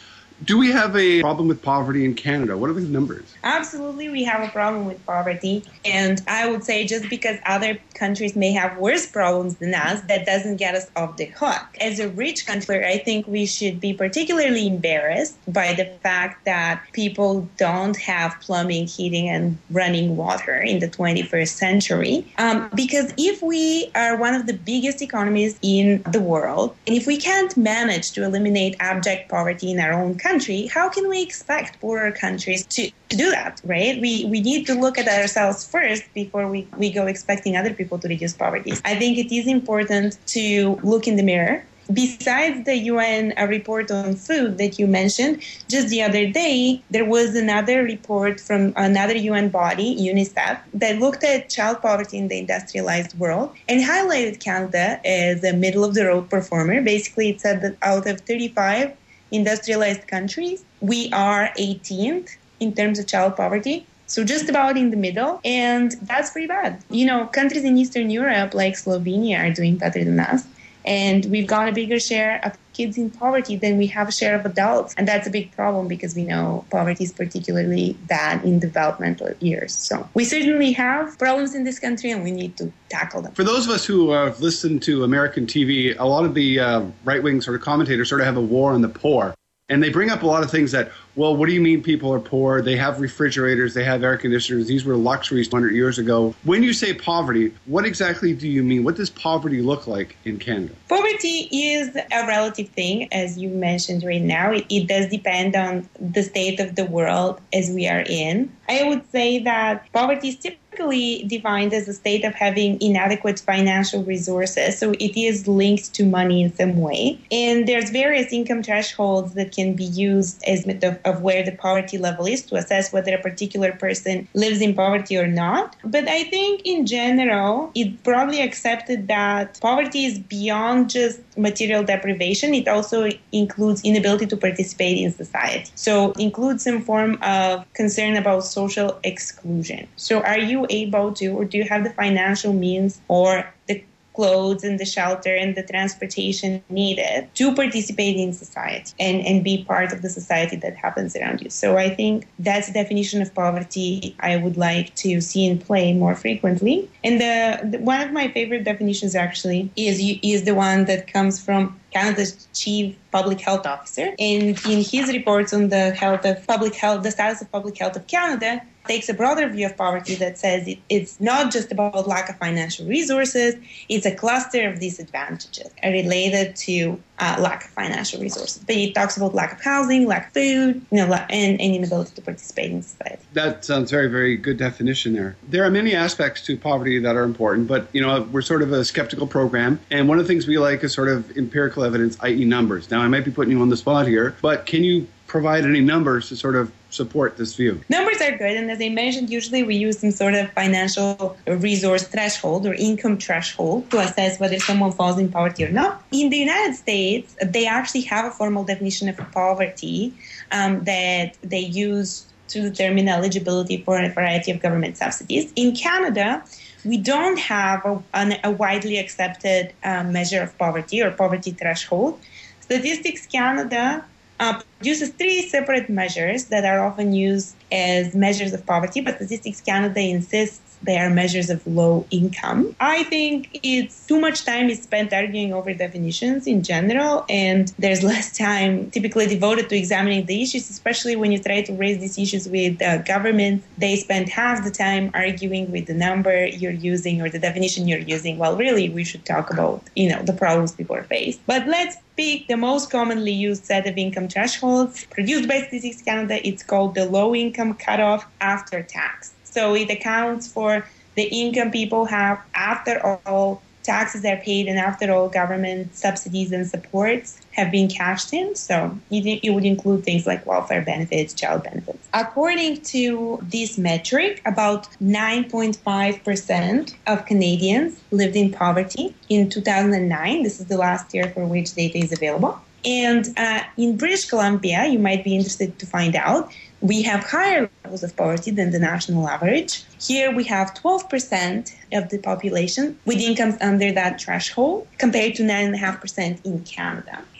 Do we have a problem with poverty in Canada? What are the numbers? Absolutely, we have a problem with poverty. And I would say just because other countries may have worse problems than us, that doesn't get us off the hook. As a rich country, I think we should be particularly embarrassed by the fact that people don't have plumbing, heating, and running water in the twenty-first century. Um, because if we are one of the biggest economies in the world, and if we can't manage to eliminate abject poverty in our own country, how can we expect poorer countries to, to do that, right? We we need to look at ourselves first before we, we go expecting other people to reduce poverty. I think it is important to look in the mirror. Besides the U N uh, report on food that you mentioned, just the other day, there was another report from another U N body, UNICEF, that looked at child poverty in the industrialized world and highlighted Canada as a middle-of-the-road performer. Basically, it said that out of thirty-five industrialized countries, we are eighteenth in terms of child poverty. So just about in the middle, and that's pretty bad. You know, countries in Eastern Europe like Slovenia are doing better than us. And we've got a bigger share of kids in poverty than we have a share of adults. And that's a big problem because we know poverty is particularly bad in developmental years. So we certainly have problems in this country and we need to tackle them. For those of us who have listened to American T V, a lot of the uh, right-wing sort of commentators sort of have a war on the poor. And they bring up a lot of things that, well, what do you mean people are poor? They have refrigerators, they have air conditioners. These were luxuries one hundred years ago. When you say poverty, what exactly do you mean? What does poverty look like in Canada? Poverty is a relative thing, as you mentioned right now. It, it does depend on the state of the world as we are in. I would say that poverty is typically defined as a state of having inadequate financial resources. So it is linked to money in some way. And there's various income thresholds that can be used as method of where the poverty level is to assess whether a particular person lives in poverty or not. But I think in general, it's broadly accepted that poverty is beyond just material deprivation. It also includes inability to participate in society. So it includes some form of concern about social exclusion. So are you able to, or do you have the financial means or the clothes and the shelter and the transportation needed to participate in society and, and be part of the society that happens around you? So I think that's the definition of poverty I would like to see in play more frequently. And the, the one of my favorite definitions actually is is the one that comes from Canada's chief public health officer. And in his reports on the health of public health, the status of public health of Canada, takes a broader view of poverty that says it, it's not just about lack of financial resources, it's a cluster of disadvantages related to uh, lack of financial resources. But it talks about lack of housing, lack of food, you know, and, and inability to participate in society. That sounds very, very good definition there. There are many aspects to poverty that are important, but, you know, we're sort of a skeptical program, and one of the things we like is sort of empirical evidence, that is numbers. Now, I might be putting you on the spot here, but can you provide any numbers to sort of support this view? Numbers are good, and as I mentioned, usually we use some sort of financial resource threshold or income threshold to assess whether someone falls in poverty or not. In the United States, they actually have a formal definition of poverty um, that they use to determine eligibility for a variety of government subsidies. In Canada, we don't have a, an, a widely accepted uh, measure of poverty or poverty threshold. Statistics Canada Uh, produces three separate measures that are often used as measures of poverty, but Statistics Canada insists they are measures of low income. I think it's too much time is spent arguing over definitions in general, and there's less time typically devoted to examining the issues, especially when you try to raise these issues with uh, governments. They spend half the time arguing with the number you're using or the definition you're using, while really we should talk about, you know, the problems people face. But let's pick the most commonly used set of income thresholds produced by Statistics Canada. It's called the low income cutoff after tax. So it accounts for the income people have after all taxes are paid and after all government subsidies and supports have been cashed in. So it, it would include things like welfare benefits, child benefits. According to this metric, about nine point five percent of Canadians lived in poverty in two thousand nine. This is the last year for which data is available. And uh, in British Columbia, you might be interested to find out, we have higher levels of poverty than the national average. Here we have twelve percent of the population with incomes under that threshold compared to nine point five percent in Canada.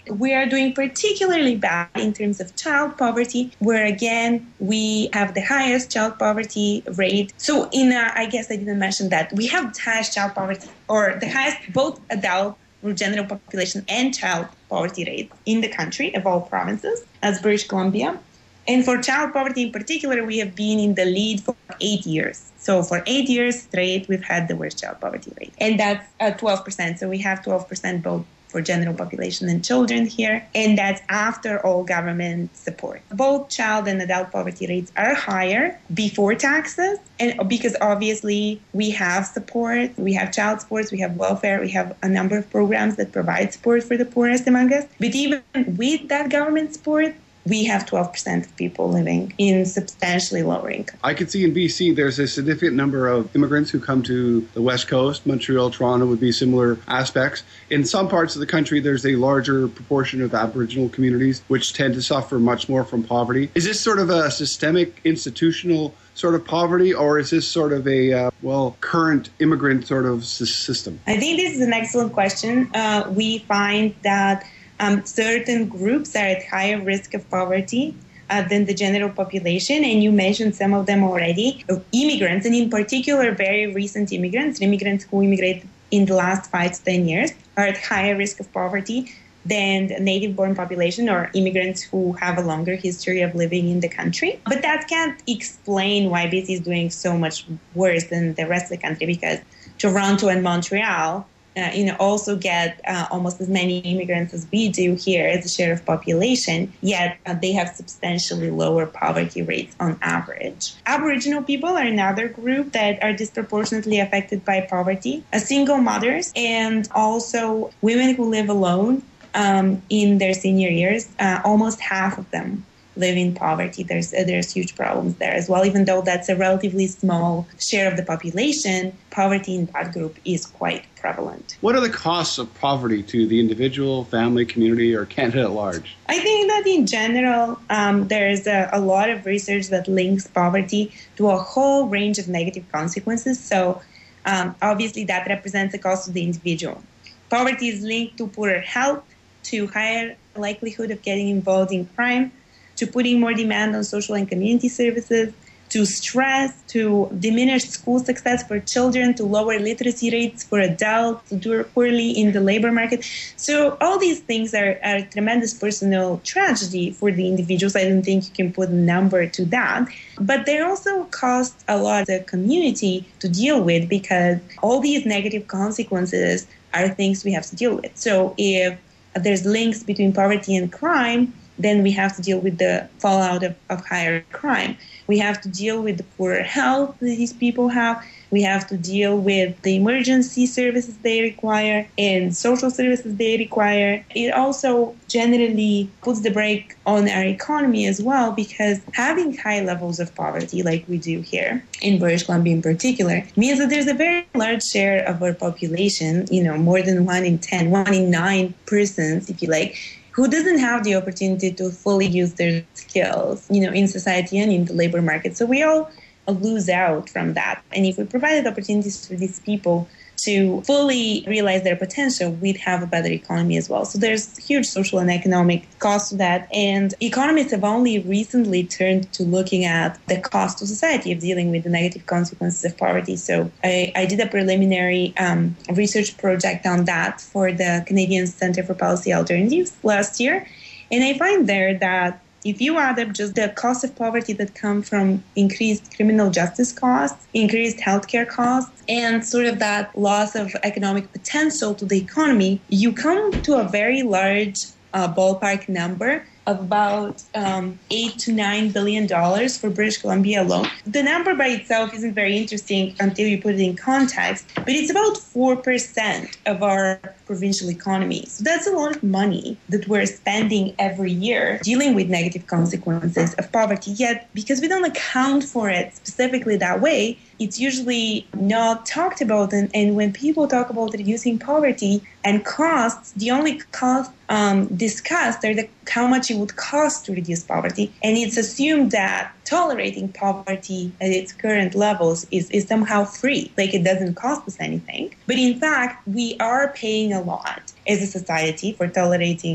We are doing particularly bad in terms of child poverty, where again, we have the highest child poverty rate. So in, uh, I guess I didn't mention that, we have the highest child poverty, or the highest both adult or general population and child poverty rate in the country of all provinces, as British Columbia. And for child poverty in particular, we have been in the lead for eight years. So for eight years straight, we've had the worst child poverty rate. And that's uh, twelve percent. So we have twelve percent both for general population and children here. And that's after all government support. Both child and adult poverty rates are higher before taxes. And because obviously we have support, we have child supports, we have welfare, we have a number of programs that provide support for the poorest among us. But even with that government support, we have twelve percent of people living in substantially lower income. I can see in B C there's a significant number of immigrants who come to the West Coast. Montreal, Toronto would be similar aspects. In some parts of the country, there's a larger proportion of Aboriginal communities which tend to suffer much more from poverty. Is this sort of a systemic, institutional sort of poverty, or is this sort of a, uh, well, current immigrant sort of system? I think this is an excellent question. Uh, we find that Um, certain groups are at higher risk of poverty uh, than the general population, and you mentioned some of them already. Immigrants, and in particular very recent immigrants, immigrants who immigrated in the last five to ten years, are at higher risk of poverty than the native-born population or immigrants who have a longer history of living in the country. But that can't explain why B C is doing so much worse than the rest of the country, because Toronto and Montreal Uh, you know, also get uh, almost as many immigrants as we do here as a share of population, yet uh, they have substantially lower poverty rates on average. Aboriginal people are another group that are disproportionately affected by poverty. Uh, single mothers and also women who live alone um, in their senior years, uh, almost half of them live in poverty. There's uh, there's huge problems there as well. Even though that's a relatively small share of the population, poverty in that group is quite prevalent. What are the costs of poverty to the individual, family, community, or Canada at large? I think that in general, um, there's a, a lot of research that links poverty to a whole range of negative consequences. So um, obviously that represents the cost of the individual. Poverty is linked to poorer health, to higher likelihood of getting involved in crime, to putting more demand on social and community services, to stress, to diminished school success for children, to lower literacy rates for adults, to do poorly in the labor market. So all these things are, are a tremendous personal tragedy for the individuals. I don't think you can put a number to that. But they also cost a lot of the community to deal with, because all these negative consequences are things we have to deal with. So if there's links between poverty and crime, then we have to deal with the fallout of, of higher crime. We have to deal with the poorer health that these people have. We have to deal with the emergency services they require and social services they require. It also generally puts the brake on our economy as well, because having high levels of poverty like we do here in British Columbia in particular means that there's a very large share of our population, you know, more than one in ten, one in nine persons, if you like, who doesn't have the opportunity to fully use their skills, you know, in society and in the labor market. So we all lose out from that. And if we provided opportunities for these people to fully realize their potential, we'd have a better economy as well. So there's huge social and economic cost to that. And economists have only recently turned to looking at the cost to society of dealing with the negative consequences of poverty. So I, I did a preliminary um, research project on that for the Canadian Centre for Policy Alternatives last year. And I find there that if you add up just the cost of poverty that come from increased criminal justice costs, increased healthcare costs, and sort of that loss of economic potential to the economy, you come to a very large uh, ballpark number of about um, eight to nine billion dollars for British Columbia alone. The number by itself isn't very interesting until you put it in context, but it's about four percent of our provincial economy. So that's a lot of money that we're spending every year dealing with negative consequences of poverty. Yet, because we don't account for it specifically that way, it's usually not talked about. And, and when people talk about reducing poverty and costs, the only costs um, discussed are the, how much it would cost to reduce poverty. And it's assumed that tolerating poverty at its current levels is, is somehow free, like it doesn't cost us anything. But in fact, we are paying a lot as a society for tolerating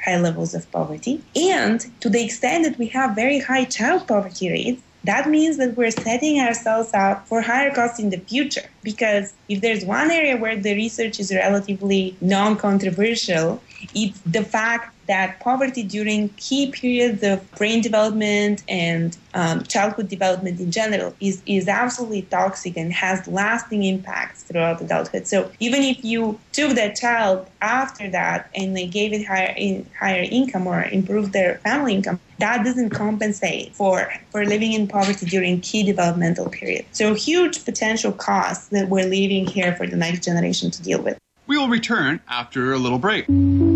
high levels of poverty. And to the extent that we have very high child poverty rates, that means that we're setting ourselves up for higher costs in the future. Because if there's one area where the research is relatively non-controversial, it's the fact that poverty during key periods of brain development and um, childhood development in general is, is absolutely toxic and has lasting impacts throughout adulthood. So even if you took that child after that and they gave it higher in, higher income or improved their family income, that doesn't compensate for, for living in poverty during key developmental periods. So huge potential costs that we're leaving here for the next generation to deal with. We will return after a little break.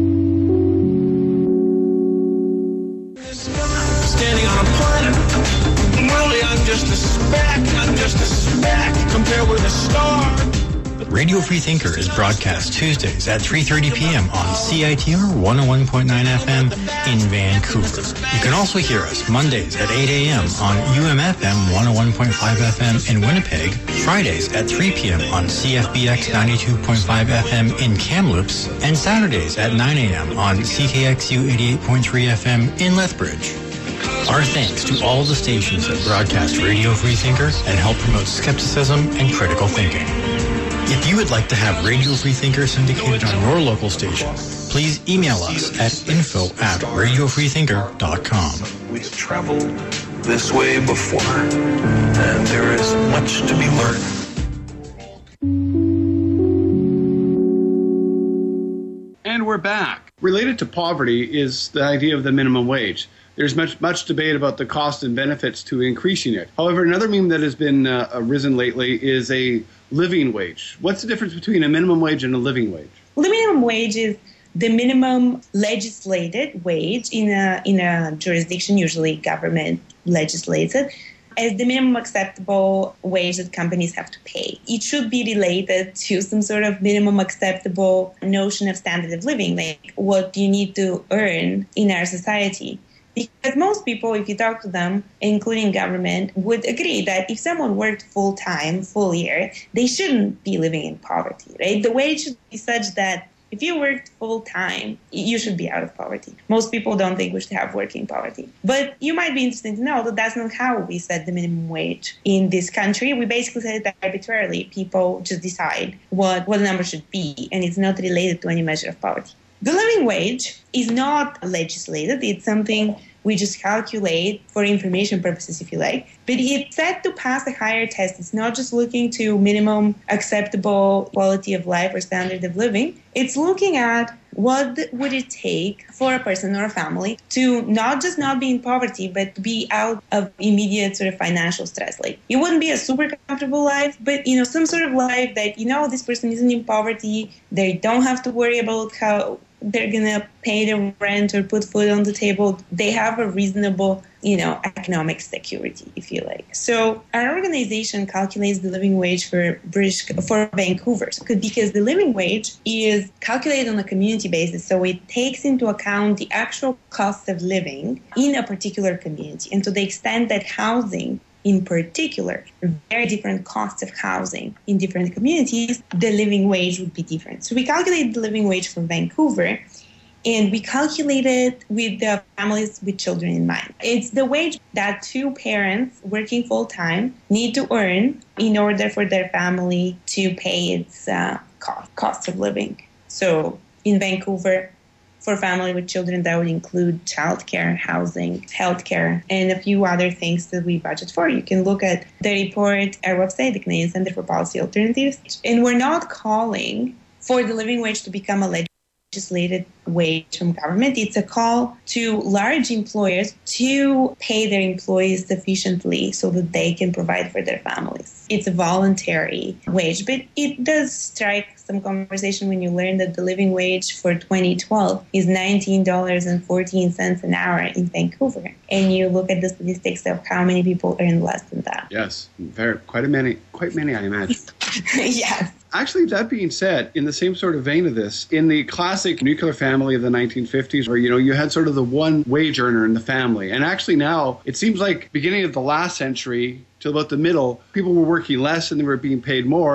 Standing on a planet. Really, I'm just a speck. I'm just a speck compared with a star. Radio Free Thinker is broadcast Tuesdays at three thirty p.m. on C I T R one oh one point nine F M in Vancouver. You can also hear us Mondays at eight a.m. on U M F M one oh one point five F M in Winnipeg, Fridays at three p.m. on C F B X ninety-two point five F M in Kamloops, and Saturdays at nine a.m. on C K X U eighty-eight point three F M in Lethbridge. Our thanks to all the stations that broadcast Radio Free Thinker and help promote skepticism and critical thinking. If you would like to have Radio Free Thinker syndicated on your local station, please email us at info at radio free thinker dot com. We've traveled this way before, and there is much to be learned. And we're back. Related to poverty is the idea of the minimum wage. There's much much debate about the cost and benefits to increasing it. However, another meme that has been uh, arisen lately is a living wage. What's the difference between a minimum wage and a living wage? Well, the minimum wage is the minimum legislated wage in a in a jurisdiction, usually government legislates it, as the minimum acceptable wage that companies have to pay. It should be related to some sort of minimum acceptable notion of standard of living, like what you need to earn in our society. Because most people, if you talk to them, including government, would agree that if someone worked full-time, full year, they shouldn't be living in poverty, right? The wage should be such that if you worked full-time, you should be out of poverty. Most people don't think we should have working poverty. But you might be interested to know that that's not how we set the minimum wage in this country. We basically set it arbitrarily. People just decide what, what the number should be, and it's not related to any measure of poverty. The living wage is not legislated. It's something we just calculate for information purposes, if you like. But it's set to pass a higher test. It's not just looking to minimum acceptable quality of life or standard of living. It's looking at what would it take for a person or a family to not just not be in poverty, but to be out of immediate sort of financial stress. Like, it wouldn't be a super comfortable life, but, you know, some sort of life that, you know, this person isn't in poverty. They don't have to worry about how they're going to pay the rent or put food on the table. They have a reasonable, you know, economic security, if you like. So our organization calculates the living wage for British, for Vancouver, because the living wage is calculated on a community basis. So it takes into account the actual cost of living in a particular community. And to the extent that housing in particular, very different costs of housing in different communities, the living wage would be different. So we calculate the living wage for Vancouver, and we calculate it with the families with children in mind. It's the wage that two parents working full-time need to earn in order for their family to pay its uh, cost, cost of living. So in Vancouver, for family with children, that would include childcare, housing, healthcare, and a few other things that we budget for. You can look at the report, our website, the Canadian Centre for Policy Alternatives. And we're not calling for the living wage to become a legislated wage from government. It's a call to large employers to pay their employees sufficiently so that they can provide for their families. It's a voluntary wage, but it does strike some conversation when you learn that the living wage for twenty twelve is nineteen dollars and fourteen cents an hour in Vancouver. And you look at the statistics of how many people earn less than that. Yes, very, quite a many, quite many, I imagine. Yes. Actually, that being said, in the same sort of vein of this, in the classic nuclear family of the nineteen fifties, where, you know, you had sort of the one wage earner in the family. And actually now, it seems like beginning of the last century to about the middle, people were working less and they were being paid more.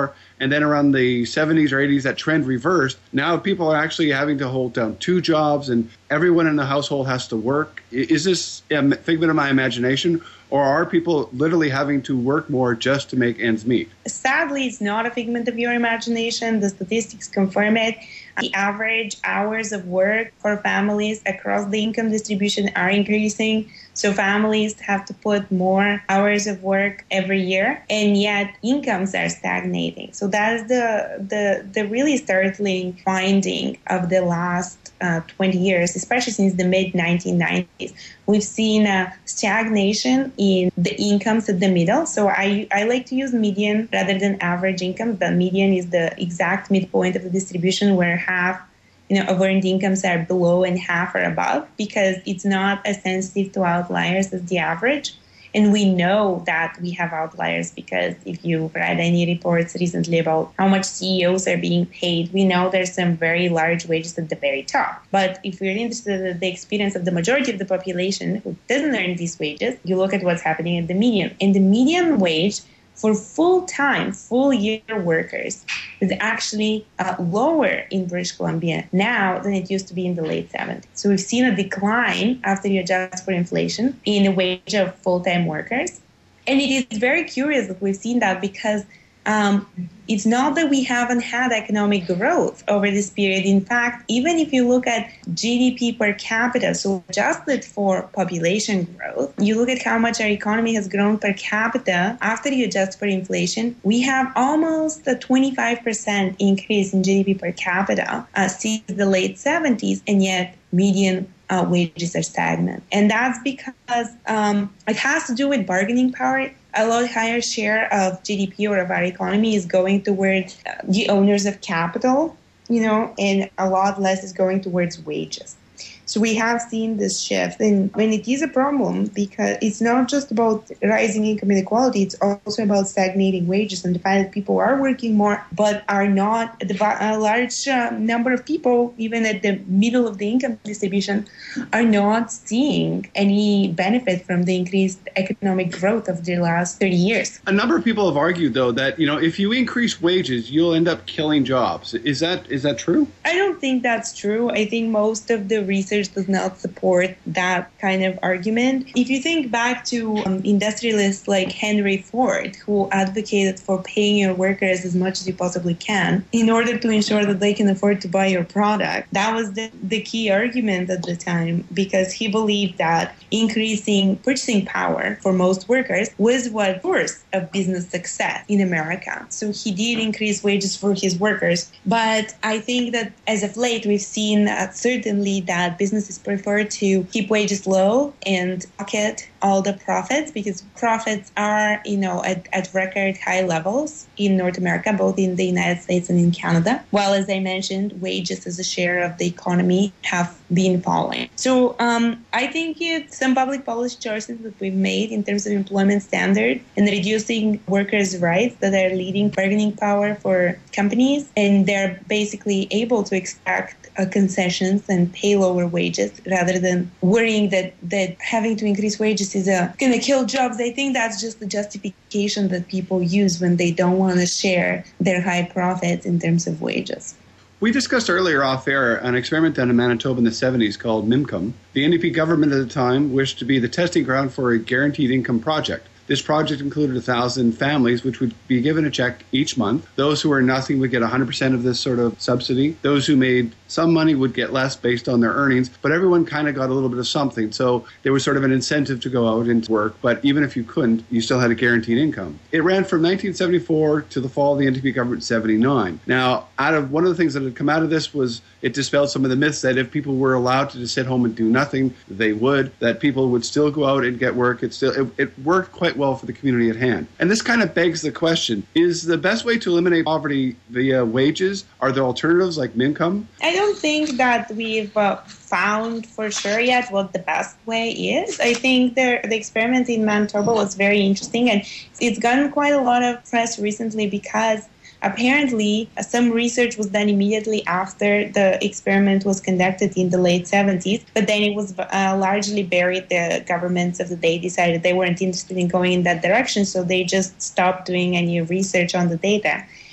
And then around the seventies or eighties, that trend reversed. Now people are actually having to hold down two jobs and everyone in the household has to work. Is this a figment of my imagination, or are people literally having to work more just to make ends meet? Sadly, it's not a figment of your imagination. The statistics confirm it. The average hours of work for families across the income distribution are increasing. So families have to put more hours of work every year, and yet incomes are stagnating. So that is the the, the really startling finding of the last uh, twenty years, especially since the mid nineteen nineties. We've seen a stagnation in the incomes at the middle. So I, I like to use median rather than average income. The median is the exact midpoint of the distribution where half you know, of earned incomes are below and half are above, because it's not as sensitive to outliers as the average. And we know that we have outliers because if you read any reports recently about how much C E Os are being paid, we know there's some very large wages at the very top. But if we're interested in the experience of the majority of the population who doesn't earn these wages, you look at what's happening at the median. And the median wage for full-time, full-year workers is actually uh, lower in British Columbia now than it used to be in the late seventies. So we've seen a decline after you adjust for inflation in the wage of full-time workers. And it is very curious that we've seen that because um, it's not that we haven't had economic growth over this period. In fact, even if you look at G D P per capita, so adjusted for population growth, you look at how much our economy has grown per capita after you adjust for inflation, we have almost a twenty-five percent increase in G D P per capita uh, since the late seventies, and yet median uh, wages are stagnant. And that's because um, it has to do with bargaining power. A lot higher share of G D P or of our economy is going towards uh, the owners of capital, you know, and a lot less is going towards wages. So we have seen this shift, and when it is a problem, because it's not just about rising income inequality, it's also about stagnating wages and the fact that people are working more, but are not, the, a large uh, number of people, even at the middle of the income distribution, are not seeing any benefit from the increased economic growth of the last thirty years. A number of people have argued, though, that, you know, if you increase wages, you'll end up killing jobs. Is that is that true? I don't think that's true. I think most of the research does not support that kind of argument. If you think back to um, industrialists like Henry Ford, who advocated for paying your workers as much as you possibly can in order to ensure that they can afford to buy your product, that was the, the key argument at the time, because he believed that increasing purchasing power for most workers was what source of business success in America. So he did increase wages for his workers. But I think that as of late, we've seen uh, certainly that businesses prefer to keep wages low and pocket all the profits, because profits are, you know, at, at record high levels in North America, both in the United States and in Canada. While, as I mentioned, wages as a share of the economy have been falling. So um, I think it's some public policy choices that we've made in terms of employment standard and reducing workers' rights that are leading bargaining power for companies, and they're basically able to extract uh, concessions and pay lower wages rather than worrying that, that having to increase wages is uh, going to kill jobs. I think that's just the justification that people use when they don't want to share their high profits in terms of wages. We discussed earlier off air an experiment done in Manitoba in the seventies called MIMCOM. The N D P government at the time wished to be the testing ground for a guaranteed income project. This project included one thousand families, which would be given a check each month. Those who earned nothing would get one hundred percent of this sort of subsidy. Those who made some money would get less based on their earnings, but everyone kind of got a little bit of something. So there was sort of an incentive to go out and work, but even if you couldn't, you still had a guaranteed income. It ran from nineteen seventy-four to the fall of the N D P government in seventy-nine. Now, out of one of the things that had come out of this was it dispelled some of the myths that if people were allowed to just sit home and do nothing, they would, that people would still go out and get work. It still it, it worked quite well for the community at hand. And this kind of begs the question, is the best way to eliminate poverty via wages? Are there alternatives like MIMCOM? I don't think that we've uh, found for sure yet what the best way is. I think the, the experiment in Manitoba was very interesting, and it's gotten quite a lot of press recently because apparently, uh, some research was done immediately after the experiment was conducted in the late seventies, but then it was uh, largely buried. The governments of the day decided they weren't interested in going in that direction, so they just stopped doing any research on the data.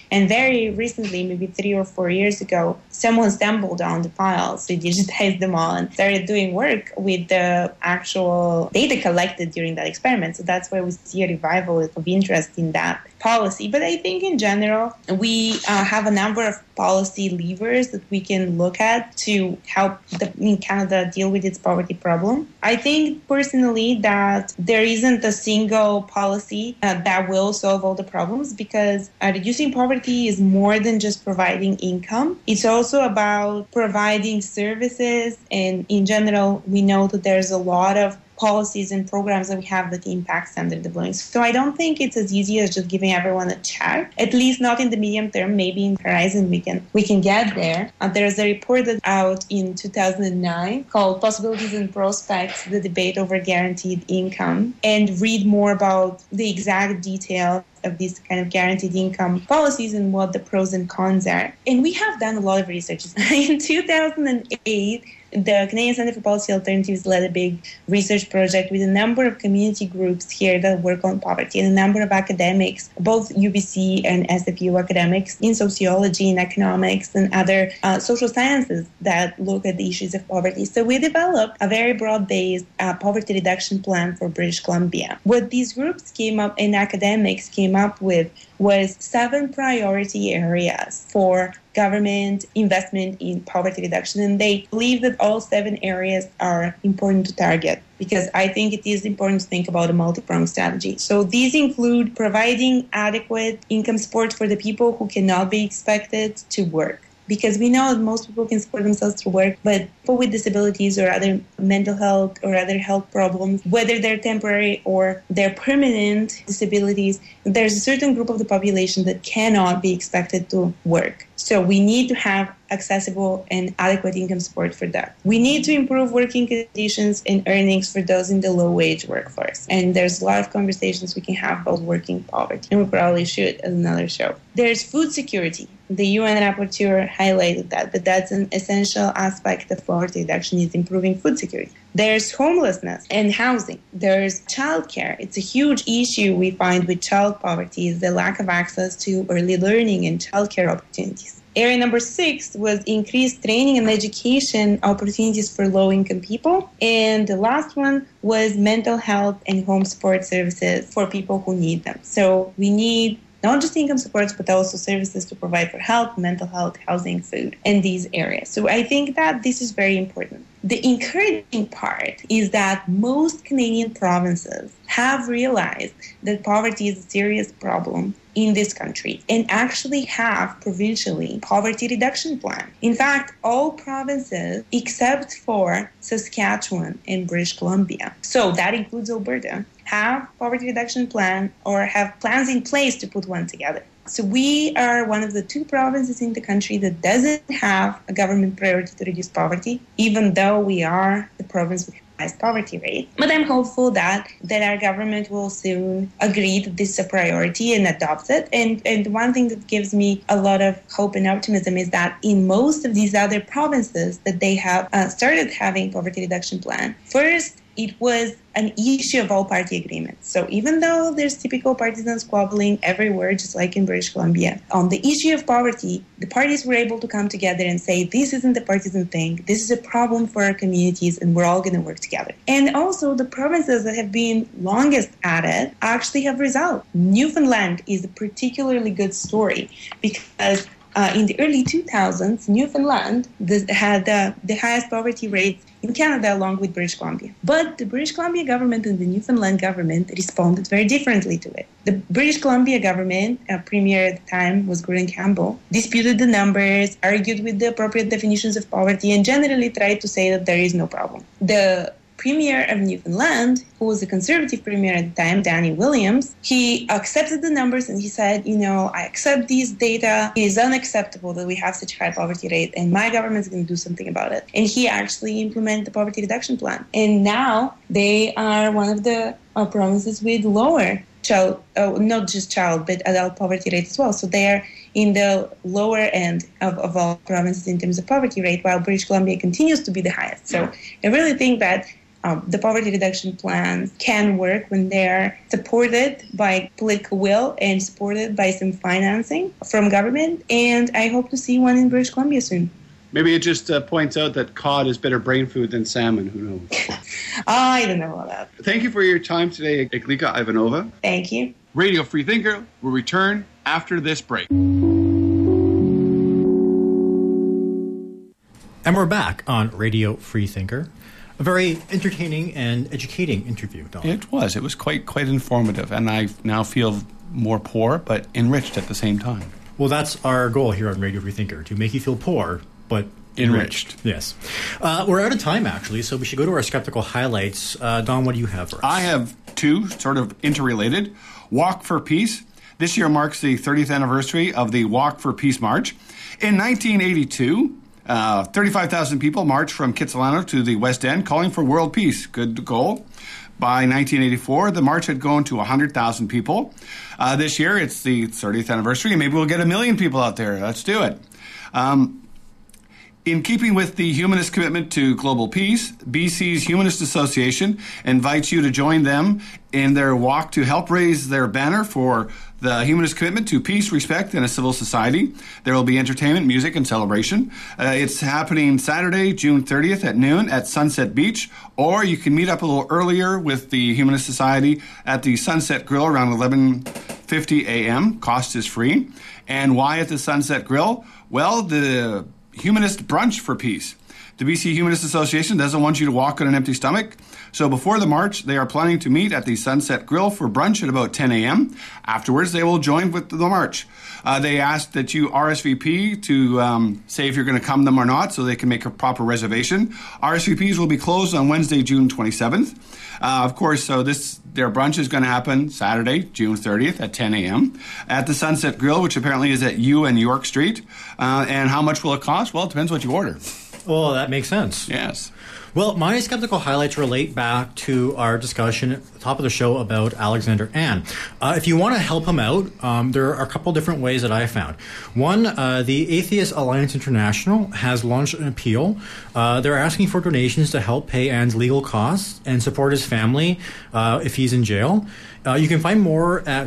And very recently, maybe three or four years ago, someone stumbled on the files, so digitized them all, and started doing work with the actual data collected during that experiment. So that's why we see a revival of interest in that policy. But I think in general, we uh, have a number of policy levers that we can look at to help the, in Canada deal with its poverty problem. I think personally that there isn't a single policy uh, that will solve all the problems, because uh, reducing poverty is more than just providing income. It's also about providing services, and in general, we know that there's a lot of policies and programs that we have that impact standard of living. So I don't think it's as easy as just giving everyone a check, at least not in the medium term. Maybe in the horizon we can we can get there. Uh, there's a report that's out in two thousand nine called Possibilities and Prospects, the Debate Over Guaranteed Income, and read more about the exact details of these kind of guaranteed income policies and what the pros and cons are. And we have done a lot of research. In two thousand eight, the Canadian Centre for Policy Alternatives led a big research project with a number of community groups here that work on poverty and a number of academics, both U B C and S F U academics in sociology and economics and other uh, social sciences that look at the issues of poverty. So we developed a very broad-based uh, poverty reduction plan for British Columbia. What these groups came up and academics came up with was seven priority areas for government investment in poverty reduction. And they believe that all seven areas are important to target, because I think it is important to think about a multi-pronged strategy. So these include providing adequate income support for the people who cannot be expected to work, because we know that most people can support themselves through work, but people with disabilities or other mental health or other health problems, whether they're temporary or they're permanent disabilities, there's a certain group of the population that cannot be expected to work. So we need to have accessible and adequate income support for that. We need to improve working conditions and earnings for those in the low-wage workforce. And there's a lot of conversations we can have about working poverty, and we probably should as another show. There's food security. The U N rapporteur highlighted that, but that's an essential aspect of poverty reduction, is improving food security. There's homelessness and housing. There's childcare. It's a huge issue we find with child poverty, is the lack of access to early learning and childcare opportunities. Area number six was increased training and education opportunities for low-income people. And the last one was mental health and home support services for people who need them. So we need not just income supports, but also services to provide for health, mental health, housing, food, and these areas. So I think that this is very important. The encouraging part is that most Canadian provinces have realized that poverty is a serious problem in this country and actually have provincially poverty reduction plan. In fact, all provinces except for Saskatchewan and British Columbia, so that includes Alberta, have poverty reduction plan or have plans in place to put one together. So we are one of the two provinces in the country that doesn't have a government priority to reduce poverty, even though we are the province with the highest poverty rate. But I'm hopeful that, that our government will soon agree that this is a priority and adopt it. And, and one thing that gives me a lot of hope and optimism is that in most of these other provinces that they have uh, started having poverty reduction plan, first, it was an issue of all-party agreements. So even though there's typical partisan squabbling everywhere, just like in British Columbia, on the issue of poverty, the parties were able to come together and say, this isn't a partisan thing, this is a problem for our communities, and we're all going to work together. And also, the provinces that have been longest at it actually have results. Newfoundland is a particularly good story because Uh, in the early two thousands, Newfoundland the, had uh, the highest poverty rates in Canada along with British Columbia. But the British Columbia government and the Newfoundland government responded very differently to it. The British Columbia government, uh, premier at the time was Gordon Campbell, disputed the numbers, argued with the appropriate definitions of poverty, and generally tried to say that there is no problem. The Premier of Newfoundland, who was a conservative premier at the time, Danny Williams, he accepted the numbers and he said, you know, I accept these data. It is unacceptable that we have such a high poverty rate, and my government is going to do something about it. And he actually implemented the poverty reduction plan. And now they are one of the uh, provinces with lower child, uh, not just child, but adult poverty rate as well. So they are in the lower end of, of all provinces in terms of poverty rate, while British Columbia continues to be the highest. So I really think that Um, the poverty reduction plans can work when they're supported by political will and supported by some financing from government. And I hope to see one in British Columbia soon. Maybe it just uh, points out that cod is better brain food than salmon. Who knows? I don't know about that. Thank you for your time today, Iglika Ivanova. Thank you. Radio Free Thinker will return after this break. And we're back on Radio Free Thinker. A very entertaining and educating interview, Don. It was. It was quite quite informative, and I now feel more poor, but enriched at the same time. Well, that's our goal here on Radio Free Thinker, to make you feel poor, but enriched. Enriched. Yes. Uh, we're out of time, actually, so we should go to our skeptical highlights. Uh, Don, what do you have for us? I have two sort of interrelated. Walk for Peace. This year marks the thirtieth anniversary of the Walk for Peace March. In nineteen eighty-two, uh, thirty-five thousand people marched from Kitsilano to the West End calling for world peace. Good goal. By nineteen eighty-four, the march had gone to one hundred thousand people. Uh, this year, it's the thirtieth anniversary, and maybe we'll get a million people out there. Let's do it. Um, in keeping with the humanist commitment to global peace, B C's Humanist Association invites you to join them in their walk to help raise their banner for the humanist commitment to peace, respect, and a civil society. There will be entertainment, music, and celebration. Uh, it's happening Saturday, June thirtieth at noon at Sunset Beach, or you can meet up a little earlier with the Humanist Society at the Sunset Grill around eleven fifty a.m. Cost is free. And why at the Sunset Grill? Well, the Humanist Brunch for Peace. The B C Humanist Association doesn't want you to walk on an empty stomach. So before the march, they are planning to meet at the Sunset Grill for brunch at about ten a.m. Afterwards, they will join with the march. Uh, they ask that you R S V P to um, say if you're going to come them or not so they can make a proper reservation. R S V Ps will be closed on Wednesday, June twenty-seventh. Uh, of course, so this their brunch is going to happen Saturday, June thirtieth at ten a.m. at the Sunset Grill, which apparently is at U and York Street. Uh, and how much will it cost? Well, it depends what you order. Well, that makes sense. Yes. Well, my skeptical highlights relate back to our discussion at the top of the show about Alexander An. Uh, if you want to help him out, um, there are a couple different ways that I found. One, uh, the Atheist Alliance International has launched an appeal. Uh, they're asking for donations to help pay An's legal costs and support his family uh, if he's in jail. Uh, you can find more at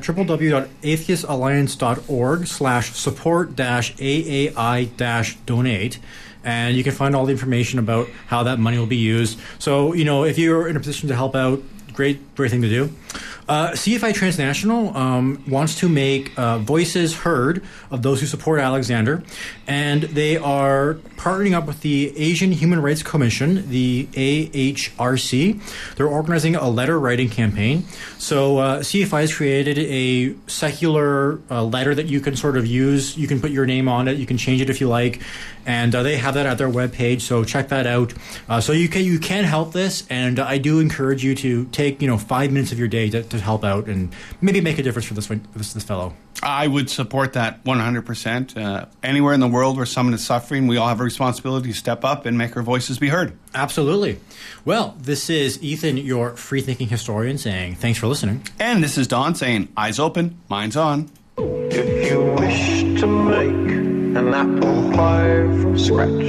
www.atheistalliance.org slash support dash AAI dash donate. And you can find all the information about how that money will be used. So, you know, if you're in a position to help out, great, great thing to do. Uh, C F I Transnational um, wants to make uh, voices heard of those who support Alexander, and they are partnering up with the Asian Human Rights Commission, the A H R C. They're organizing a letter writing campaign. So uh, C F I has created a secular uh, letter that you can sort of use. You can put your name on it. You can change it if you like, and uh, they have that at their webpage. So check that out. Uh, so you can you can help this, and I do encourage you to take you know five minutes of your day to, to help out and maybe make a difference for this this, this fellow. I would support that one hundred percent. Uh, anywhere in the world where someone is suffering, we all have a responsibility to step up and make our voices be heard. Absolutely. Well, this is Ethan, your free-thinking historian, saying thanks for listening. And this is Don saying eyes open, minds on. If you wish to make an apple pie from scratch,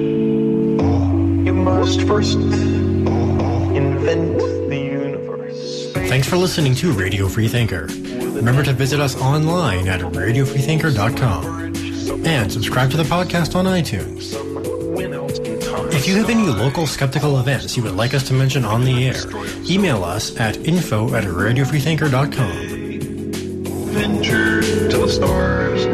you must first invent the universe. Thanks for listening to Radio Free Thinker. Remember to visit us online at radio free thinker dot com and subscribe to the podcast on iTunes. If you have any local skeptical events you would like us to mention on the air, email us at info at radio free thinker dot com. Venture to the stars.